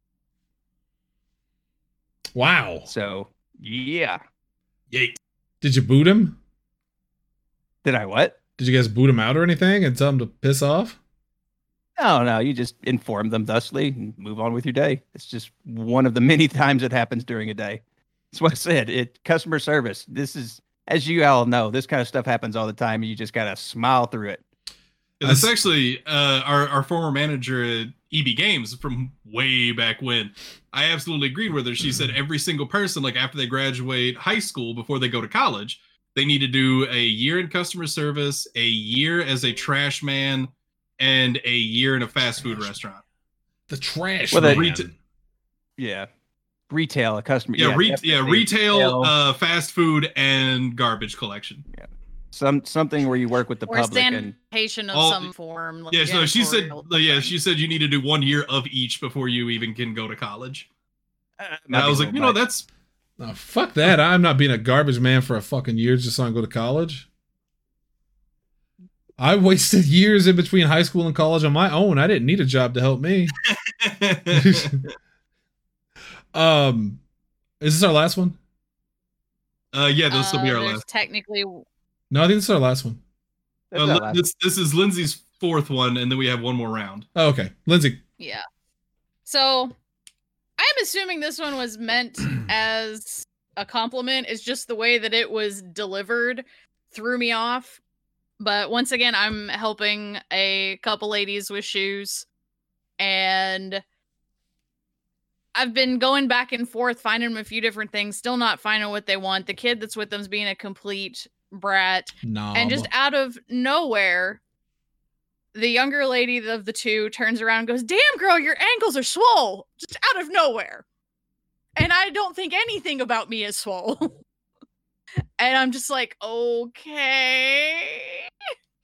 Wow. So yeah, Yikes. Did you boot him? did I what? Did you guys boot him out or anything and tell him to piss off? No, no, you just inform them thusly and move on with your day. It's just one of the many times it happens during a day. That's what I said. It customer service. This is, as you all know, this kind of stuff happens all the time, and you just gotta smile through it. Yeah, that's actually uh, our, our former manager at E B Games from way back when. I absolutely agreed with her. She said every single person, like after they graduate high school, before they go to college, they need to do a year in customer service, a year as a trash man, and a year in a fast food restaurant. The trash. Well, man. they- Reta- Yeah, retail, a customer. yeah, re- definitely yeah, retail, uh, fast food, and garbage collection. some something where you work with the Or public and sanitation of all- some form. Like Yeah, so she said, janitorial yeah, something. she said you need to do one year of each before you even can go to college. And I was like, you know, that's Oh, fuck that. I'm not being a garbage man for a fucking year just so I can go to college. I wasted years in between high school and college on my own. I didn't need a job to help me. um, is this our last one? uh, yeah, this will be Uh, our there's last. Technically, No, I think this is our last one. That's Uh, our Lin- last- this this is Lindsay's fourth one, and then we have one more round. Oh, okay. Lindsay. yeah. So, I'm assuming this one was meant as a compliment. It's just the way that it was delivered threw me off. But once again, I'm helping a couple ladies with shoes, and I've been going back and forth, finding them a few different things, still not finding what they want. The kid that's with them's being a complete brat. No. And just out of nowhere, the younger lady of the two turns around and goes, "Damn, girl, your ankles are swole." Just out of nowhere. And I don't think anything about me is swole. And I'm just like, okay.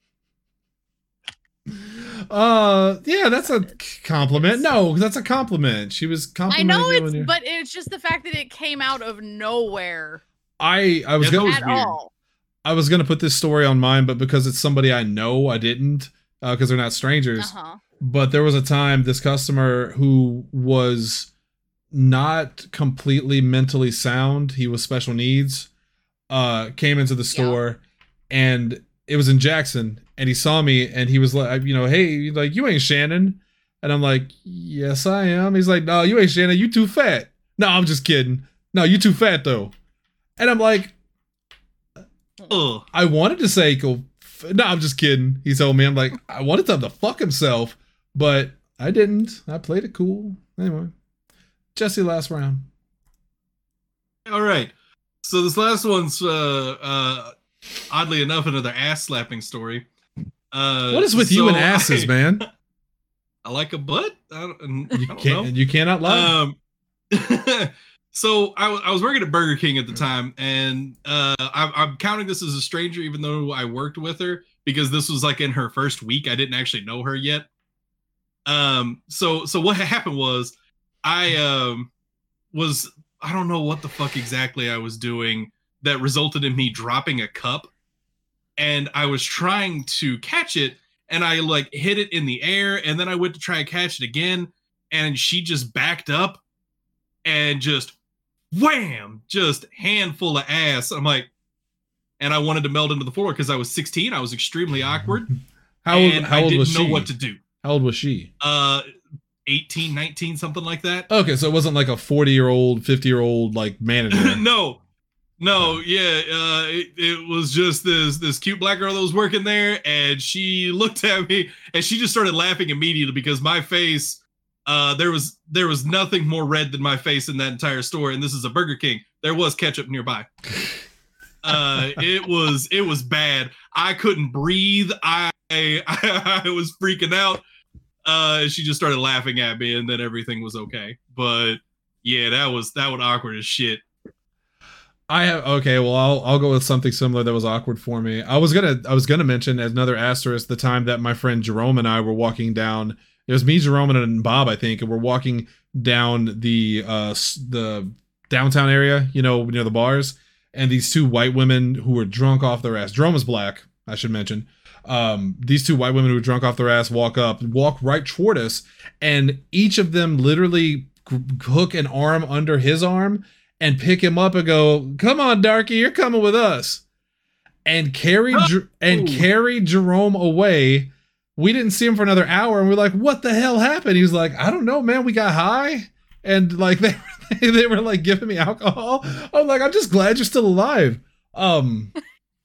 Uh, yeah, that's a compliment. No, that's a compliment. She was I complimenting know you it's, when you're- but it's just the fact that it came out of nowhere I I was Yeah, that gonna was at weird. all. I was gonna put this story on mine, but because it's somebody I know, I didn't. Uh, because they're not strangers. Uh-huh. But there was a time this customer who was not completely mentally sound, he was special needs, uh, came into the store, and it was in Jackson, and he saw me, and he was like, you know, hey, like, you ain't Shannon. And I'm like, yes, I am. He's like, no, you ain't Shannon, you too fat. No, I'm just kidding. No, you too fat, though. And I'm like, Ugh. I wanted to say, go, f- no, I'm just kidding. He told me, I'm like, I wanted him to fuck himself, but I didn't. I played it cool. Anyway, Jesse, last round. All right. So this last one's uh, uh, oddly enough another ass slapping story. Uh, What is with you and so asses, I, man? I like a butt. I don't, I You don't can't. know. You cannot lie. Um, so I, wa- I was working at Burger King at the time, and uh, I'm, I'm counting this as a stranger, even though I worked with her, because this was like in her first week. I didn't actually know her yet. Um, so so what happened was, I um was I don't know what the fuck exactly I was doing that resulted in me dropping a cup, and I was trying to catch it, and I like hit it in the air, and then I went to try and catch it again, and she just backed up and just wham, just handful of ass. I'm like, and I wanted to melt into the floor because I was sixteen. I was extremely awkward. How old? and How I old didn't was know she? what to do. How old was she? Uh, eighteen, nineteen, something like that. Okay, so it wasn't like a forty-year-old, fifty-year-old like manager. no, no, yeah, uh, it, it was just this this cute black girl that was working there, and she looked at me and she just started laughing immediately because my face, uh, there was there was nothing more red than my face in that entire store, and this is a Burger King. There was ketchup nearby. Uh, it was it was bad. I couldn't breathe. I I, I was freaking out. Uh, she just started laughing at me, and then everything was okay. But yeah, that was that was awkward as shit. I have okay. Well, I'll I'll go with something similar that was awkward for me. I was gonna I was gonna mention as another asterisk the time that my friend Jerome and I were walking down. It was me, Jerome, and Bob, I think, and we're walking down the uh s- the downtown area, you know, near the bars, and these two white women who were drunk off their ass. Jerome is black, I should mention. Um, these two white women who were drunk off their ass walk up, walk right toward us, and each of them literally g- hook an arm under his arm and pick him up and go, "Come on, Darky, you're coming with us," and carry Jer- and Ooh. carry Jerome away. We didn't see him for another hour, and we're like, "What the hell happened?" He was like, "I don't know, man. We got high." And like they they were like giving me alcohol. I'm like, I'm just glad you're still alive. Um,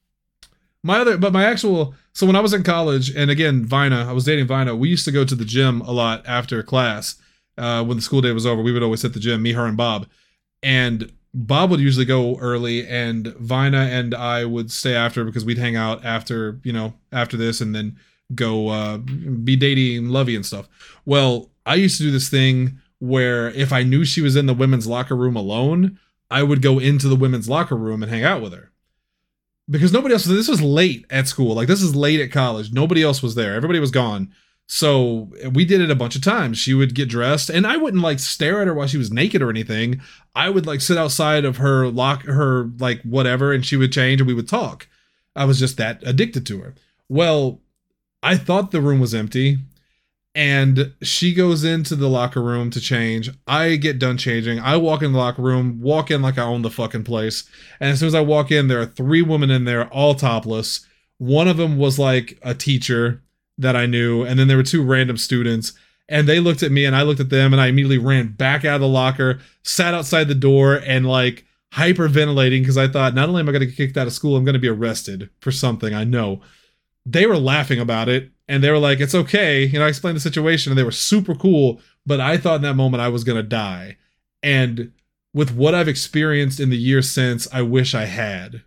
my other, but my actual. So when I was in college, and again, Vina, I was dating Vina. We used to go to the gym a lot after class. Uh, when the school day was over, we would always hit the gym. Me, her, and Bob. And Bob would usually go early, and Vina and I would stay after because we'd hang out after, you know, after this, and then go uh, be dating Lovey and stuff. Well, I used to do this thing where if I knew she was in the women's locker room alone, I would go into the women's locker room and hang out with her. Because nobody else, this was late at school. Like, this is late at college. Nobody else was there. Everybody was gone. So we did it a bunch of times. She would get dressed, and I wouldn't like stare at her while she was naked or anything. I would like sit outside of her lock, her like whatever, and she would change and we would talk. I was just that addicted to her. Well, I thought the room was empty, and she goes into the locker room to change. I get done changing. I walk in the locker room, walk in like I own the fucking place. And as soon as I walk in, there are three women in there, all topless. One of them was like a teacher that I knew, and then there were two random students, and they looked at me and I looked at them, and I immediately ran back out of the locker, sat outside the door, and like hyperventilating because I thought, not only am I going to get kicked out of school, I'm going to be arrested for something, I know. They were laughing about it, and they were like, it's okay. You know, I explained the situation, and they were super cool, but I thought in that moment I was going to die. And with what I've experienced in the years since, I wish I had.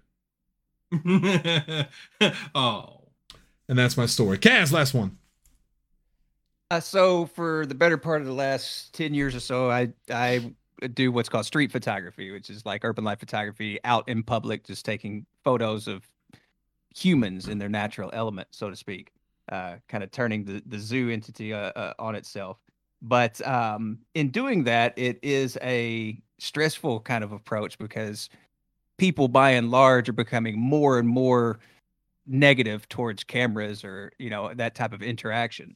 Oh. And that's my story. Kaz, last one. Uh, so for the better part of the last ten years or so, I I do what's called street photography, which is like urban life photography out in public, just taking photos of humans in their natural element, so to speak, uh, kind of turning the, the zoo entity uh, uh, on itself. But um, in doing that, it is a stressful kind of approach because people by and large are becoming more and more negative towards cameras or, you know, that type of interaction.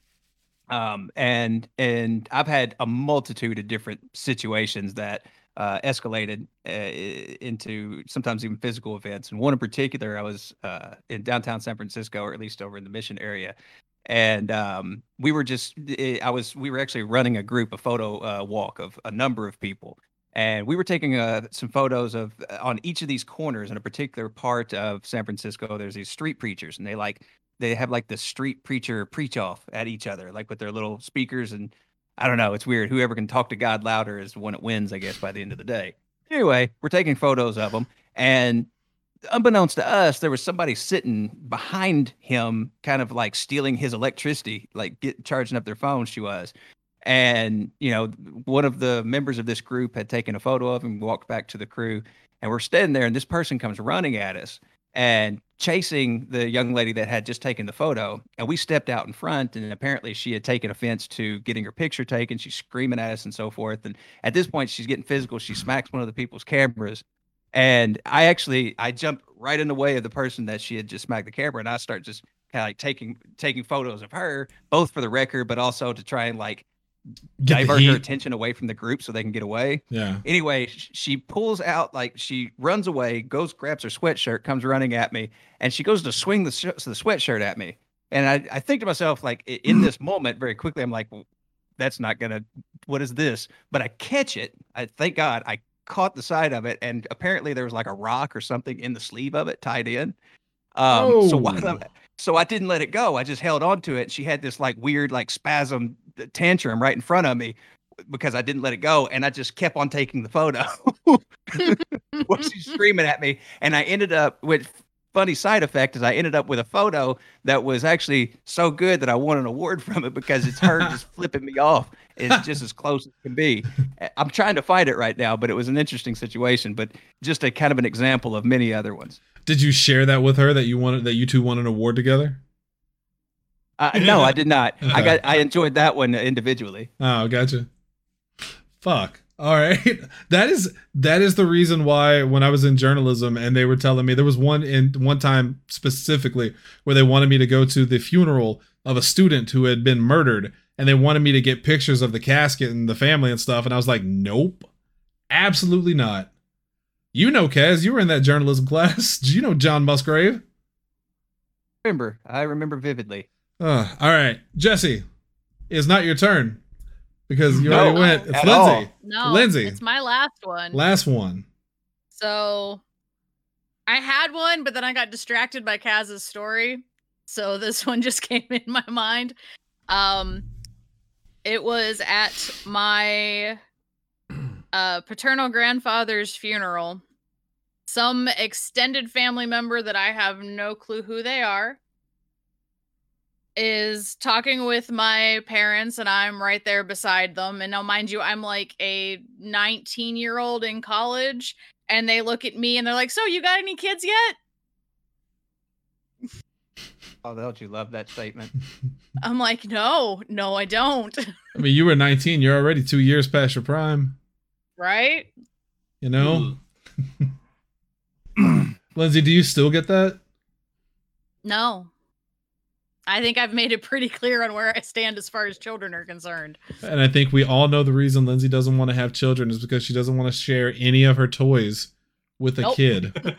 Um, and and I've had a multitude of different situations that uh, escalated uh, into sometimes even physical events. And one in particular, I was uh, in downtown San Francisco, or at least over in the Mission area. And um, we were just, I was, we were actually running a group, a photo uh, walk of a number of people. And we were taking uh, some photos of on each of these corners in a particular part of San Francisco. There's these street preachers, and they like they have like the street preacher preach off at each other, like with their little speakers. And I don't know, it's weird. Whoever can talk to God louder is the one that wins, I guess, by the end of the day. Anyway, we're taking photos of them, and unbeknownst to us, there was somebody sitting behind him, kind of like stealing his electricity, like get charging up their phone. She was. And, you know, one of the members of this group had taken a photo of him, walked back to the crew, and we're standing there, and this person comes running at us and chasing the young lady that had just taken the photo. And we stepped out in front, and apparently she had taken offense to getting her picture taken. She's screaming at us and so forth. And at this point, she's getting physical. She smacks one of the people's cameras. And I actually, I jumped right in the way of the person that she had just smacked the camera, and I start just kind of like taking taking photos of her, both for the record, but also to try and like Get the divert her heat. attention away from the group so they can get away. Yeah. Anyway, sh- she pulls out, like she runs away, goes, grabs her sweatshirt, comes running at me, and she goes to swing the, sh- the sweatshirt at me. And I, I think to myself, like i- in this moment, very quickly, I'm like, well, that's not gonna, what is this? But I catch it. I thank God I caught the side of it. And apparently there was like a rock or something in the sleeve of it tied in. Um, so while I'm, so I didn't let it go. I just held on to it. She had this like weird, like spasm tantrum right in front of me because I didn't let it go. And I just kept on taking the photo while she's screaming at me. And I ended up with funny side effect is I ended up with a photo that was actually so good that I won an award from it because it's her just flipping me off. It's just as close as can be. I'm trying to find it right now, but it was an interesting situation, but just a kind of an example of many other ones. Did you share that with her that you wanted that you two won an award together? Uh, no, I did not. I got. I enjoyed that one individually. Oh, gotcha. Fuck. All right. That is that is the reason why when I was in journalism and they were telling me there was one in one time specifically where they wanted me to go to the funeral of a student who had been murdered, and they wanted me to get pictures of the casket and the family and stuff, and I was like, nope, absolutely not. You know, Kaz, you were in that journalism class. Do you know John Musgrave? Remember, I remember vividly. Uh, all right, Jesse, it's not your turn because you No, already went. It's at Lindsay. No, Lindsay. it's my last one. Last one. So I had one, but then I got distracted by Kaz's story. So this one just came in my mind. Um, it was at my uh, paternal grandfather's funeral. Some extended family member that I have no clue who they are is talking with my parents, and I'm right there beside them. And now, mind you, I'm like a nineteen year old in college, and they look at me and they're like, so you got any kids yet? Oh, don't you love that statement? I'm like, no, no, I don't. I mean, you were nineteen. You're already two years past your prime. Right? You know? Lindsay, do you still get that? No. I think I've made it pretty clear on where I stand as far as children are concerned. And I think we all know the reason Lindsay doesn't want to have children is because she doesn't want to share any of her toys with a Nope. kid.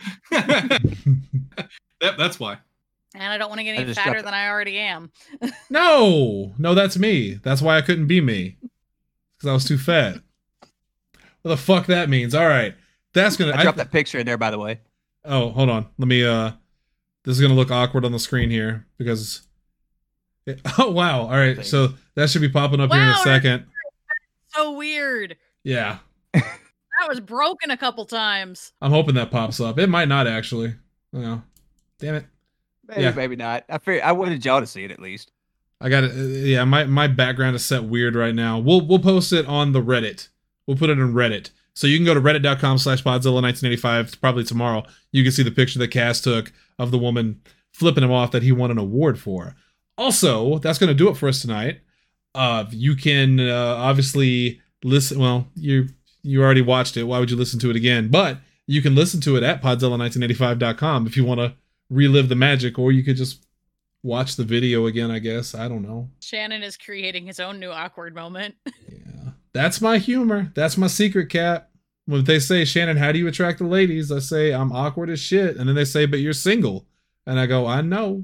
Yep, that's why. And I don't want to get I any just fatter dropped- than I already am. No, no, that's me. That's why I couldn't be me. Because I was too fat. What the fuck that means? All right. That's going I to... dropped that picture in there, by the way. Oh, hold on. Let me, uh... This is going to look awkward on the screen here because... It, oh, wow. All right. So that should be popping up here in a Wow, second. So weird. Yeah. That was broken a couple times. I'm hoping that pops up. It might not actually. Oh, damn it. Maybe, Yeah. maybe not. I figured I wanted y'all to see it at least. I got it. Yeah, my, my background is set weird right now. We'll we'll post it on the Reddit. We'll put it in Reddit. So you can go to reddit.com slash podzilla nineteen eighty-five. Probably tomorrow. You can see the picture that Cass took of the woman flipping him off that he won an award for. Also, that's going to do it for us tonight. Uh, you can uh, obviously listen. Well, you you already watched it. Why would you listen to it again? But you can listen to it at podzilla nineteen eighty-five dot com if you want to relive the magic, or you could just watch the video again, I guess. I don't know. Shannon is creating his own new awkward moment. Yeah. That's my humor. That's my secret, Cap. When they say, Shannon, how do you attract the ladies? I say, I'm awkward as shit. And then they say, but you're single. And I go, I know.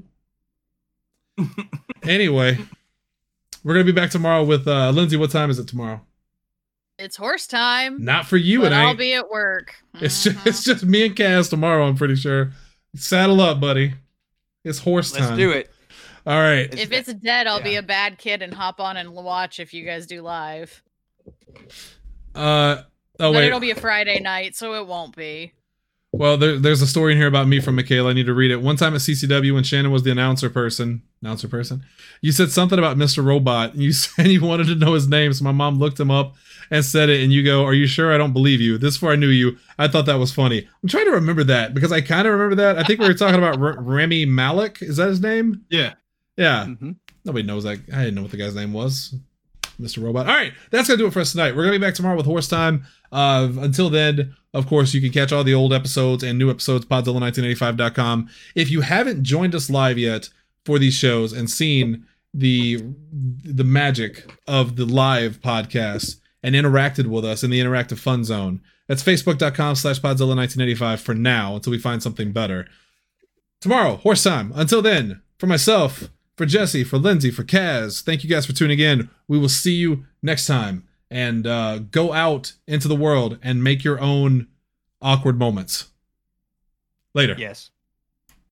Anyway, we're going to be back tomorrow with uh, Lindsay. What time is it tomorrow? It's horse time. Not for you. but It I'll ain't. be at work. It's just, Mhm. it's just me and Cass tomorrow, I'm pretty sure. Saddle up, buddy. It's horse Let's time. do it. All right. If it's dead, I'll be Yeah. a bad kid and hop on and watch if you guys do live. Uh, oh, but wait. it'll be a Friday night, so it won't be. Well, there, there's a story in here about me from Michaela. I need to read it. One time at C C W, when Shannon was the announcer person, announcer person, you said something about Mister Robot. And you said you wanted to know his name, so my mom looked him up and said it. And you go, "Are you sure? I don't believe you." This before I knew you, I thought that was funny. I'm trying to remember that because I kind of remember that. I think we were talking about R- Remy Malik. Is that his name? Yeah. Yeah. hmm Nobody knows that. I didn't know what the guy's name was. Mister Robot. All right, that's gonna do it for us tonight. We're gonna be back tomorrow with Horse Time. Uh, until then, of course, you can catch all the old episodes and new episodes podzilla nineteen eighty-five dot com. If you haven't joined us live yet for these shows and seen the the magic of the live podcast and interacted with us in the interactive fun zone, that's facebook.com slash podzilla nineteen eighty-five for now until we find something better. Tomorrow, Horse Time. Until then, for myself, for Jesse, for Lindsay, for Kaz, thank you guys for tuning in. We will see you next time. And uh, go out into the world and make your own awkward moments. Later. Yes.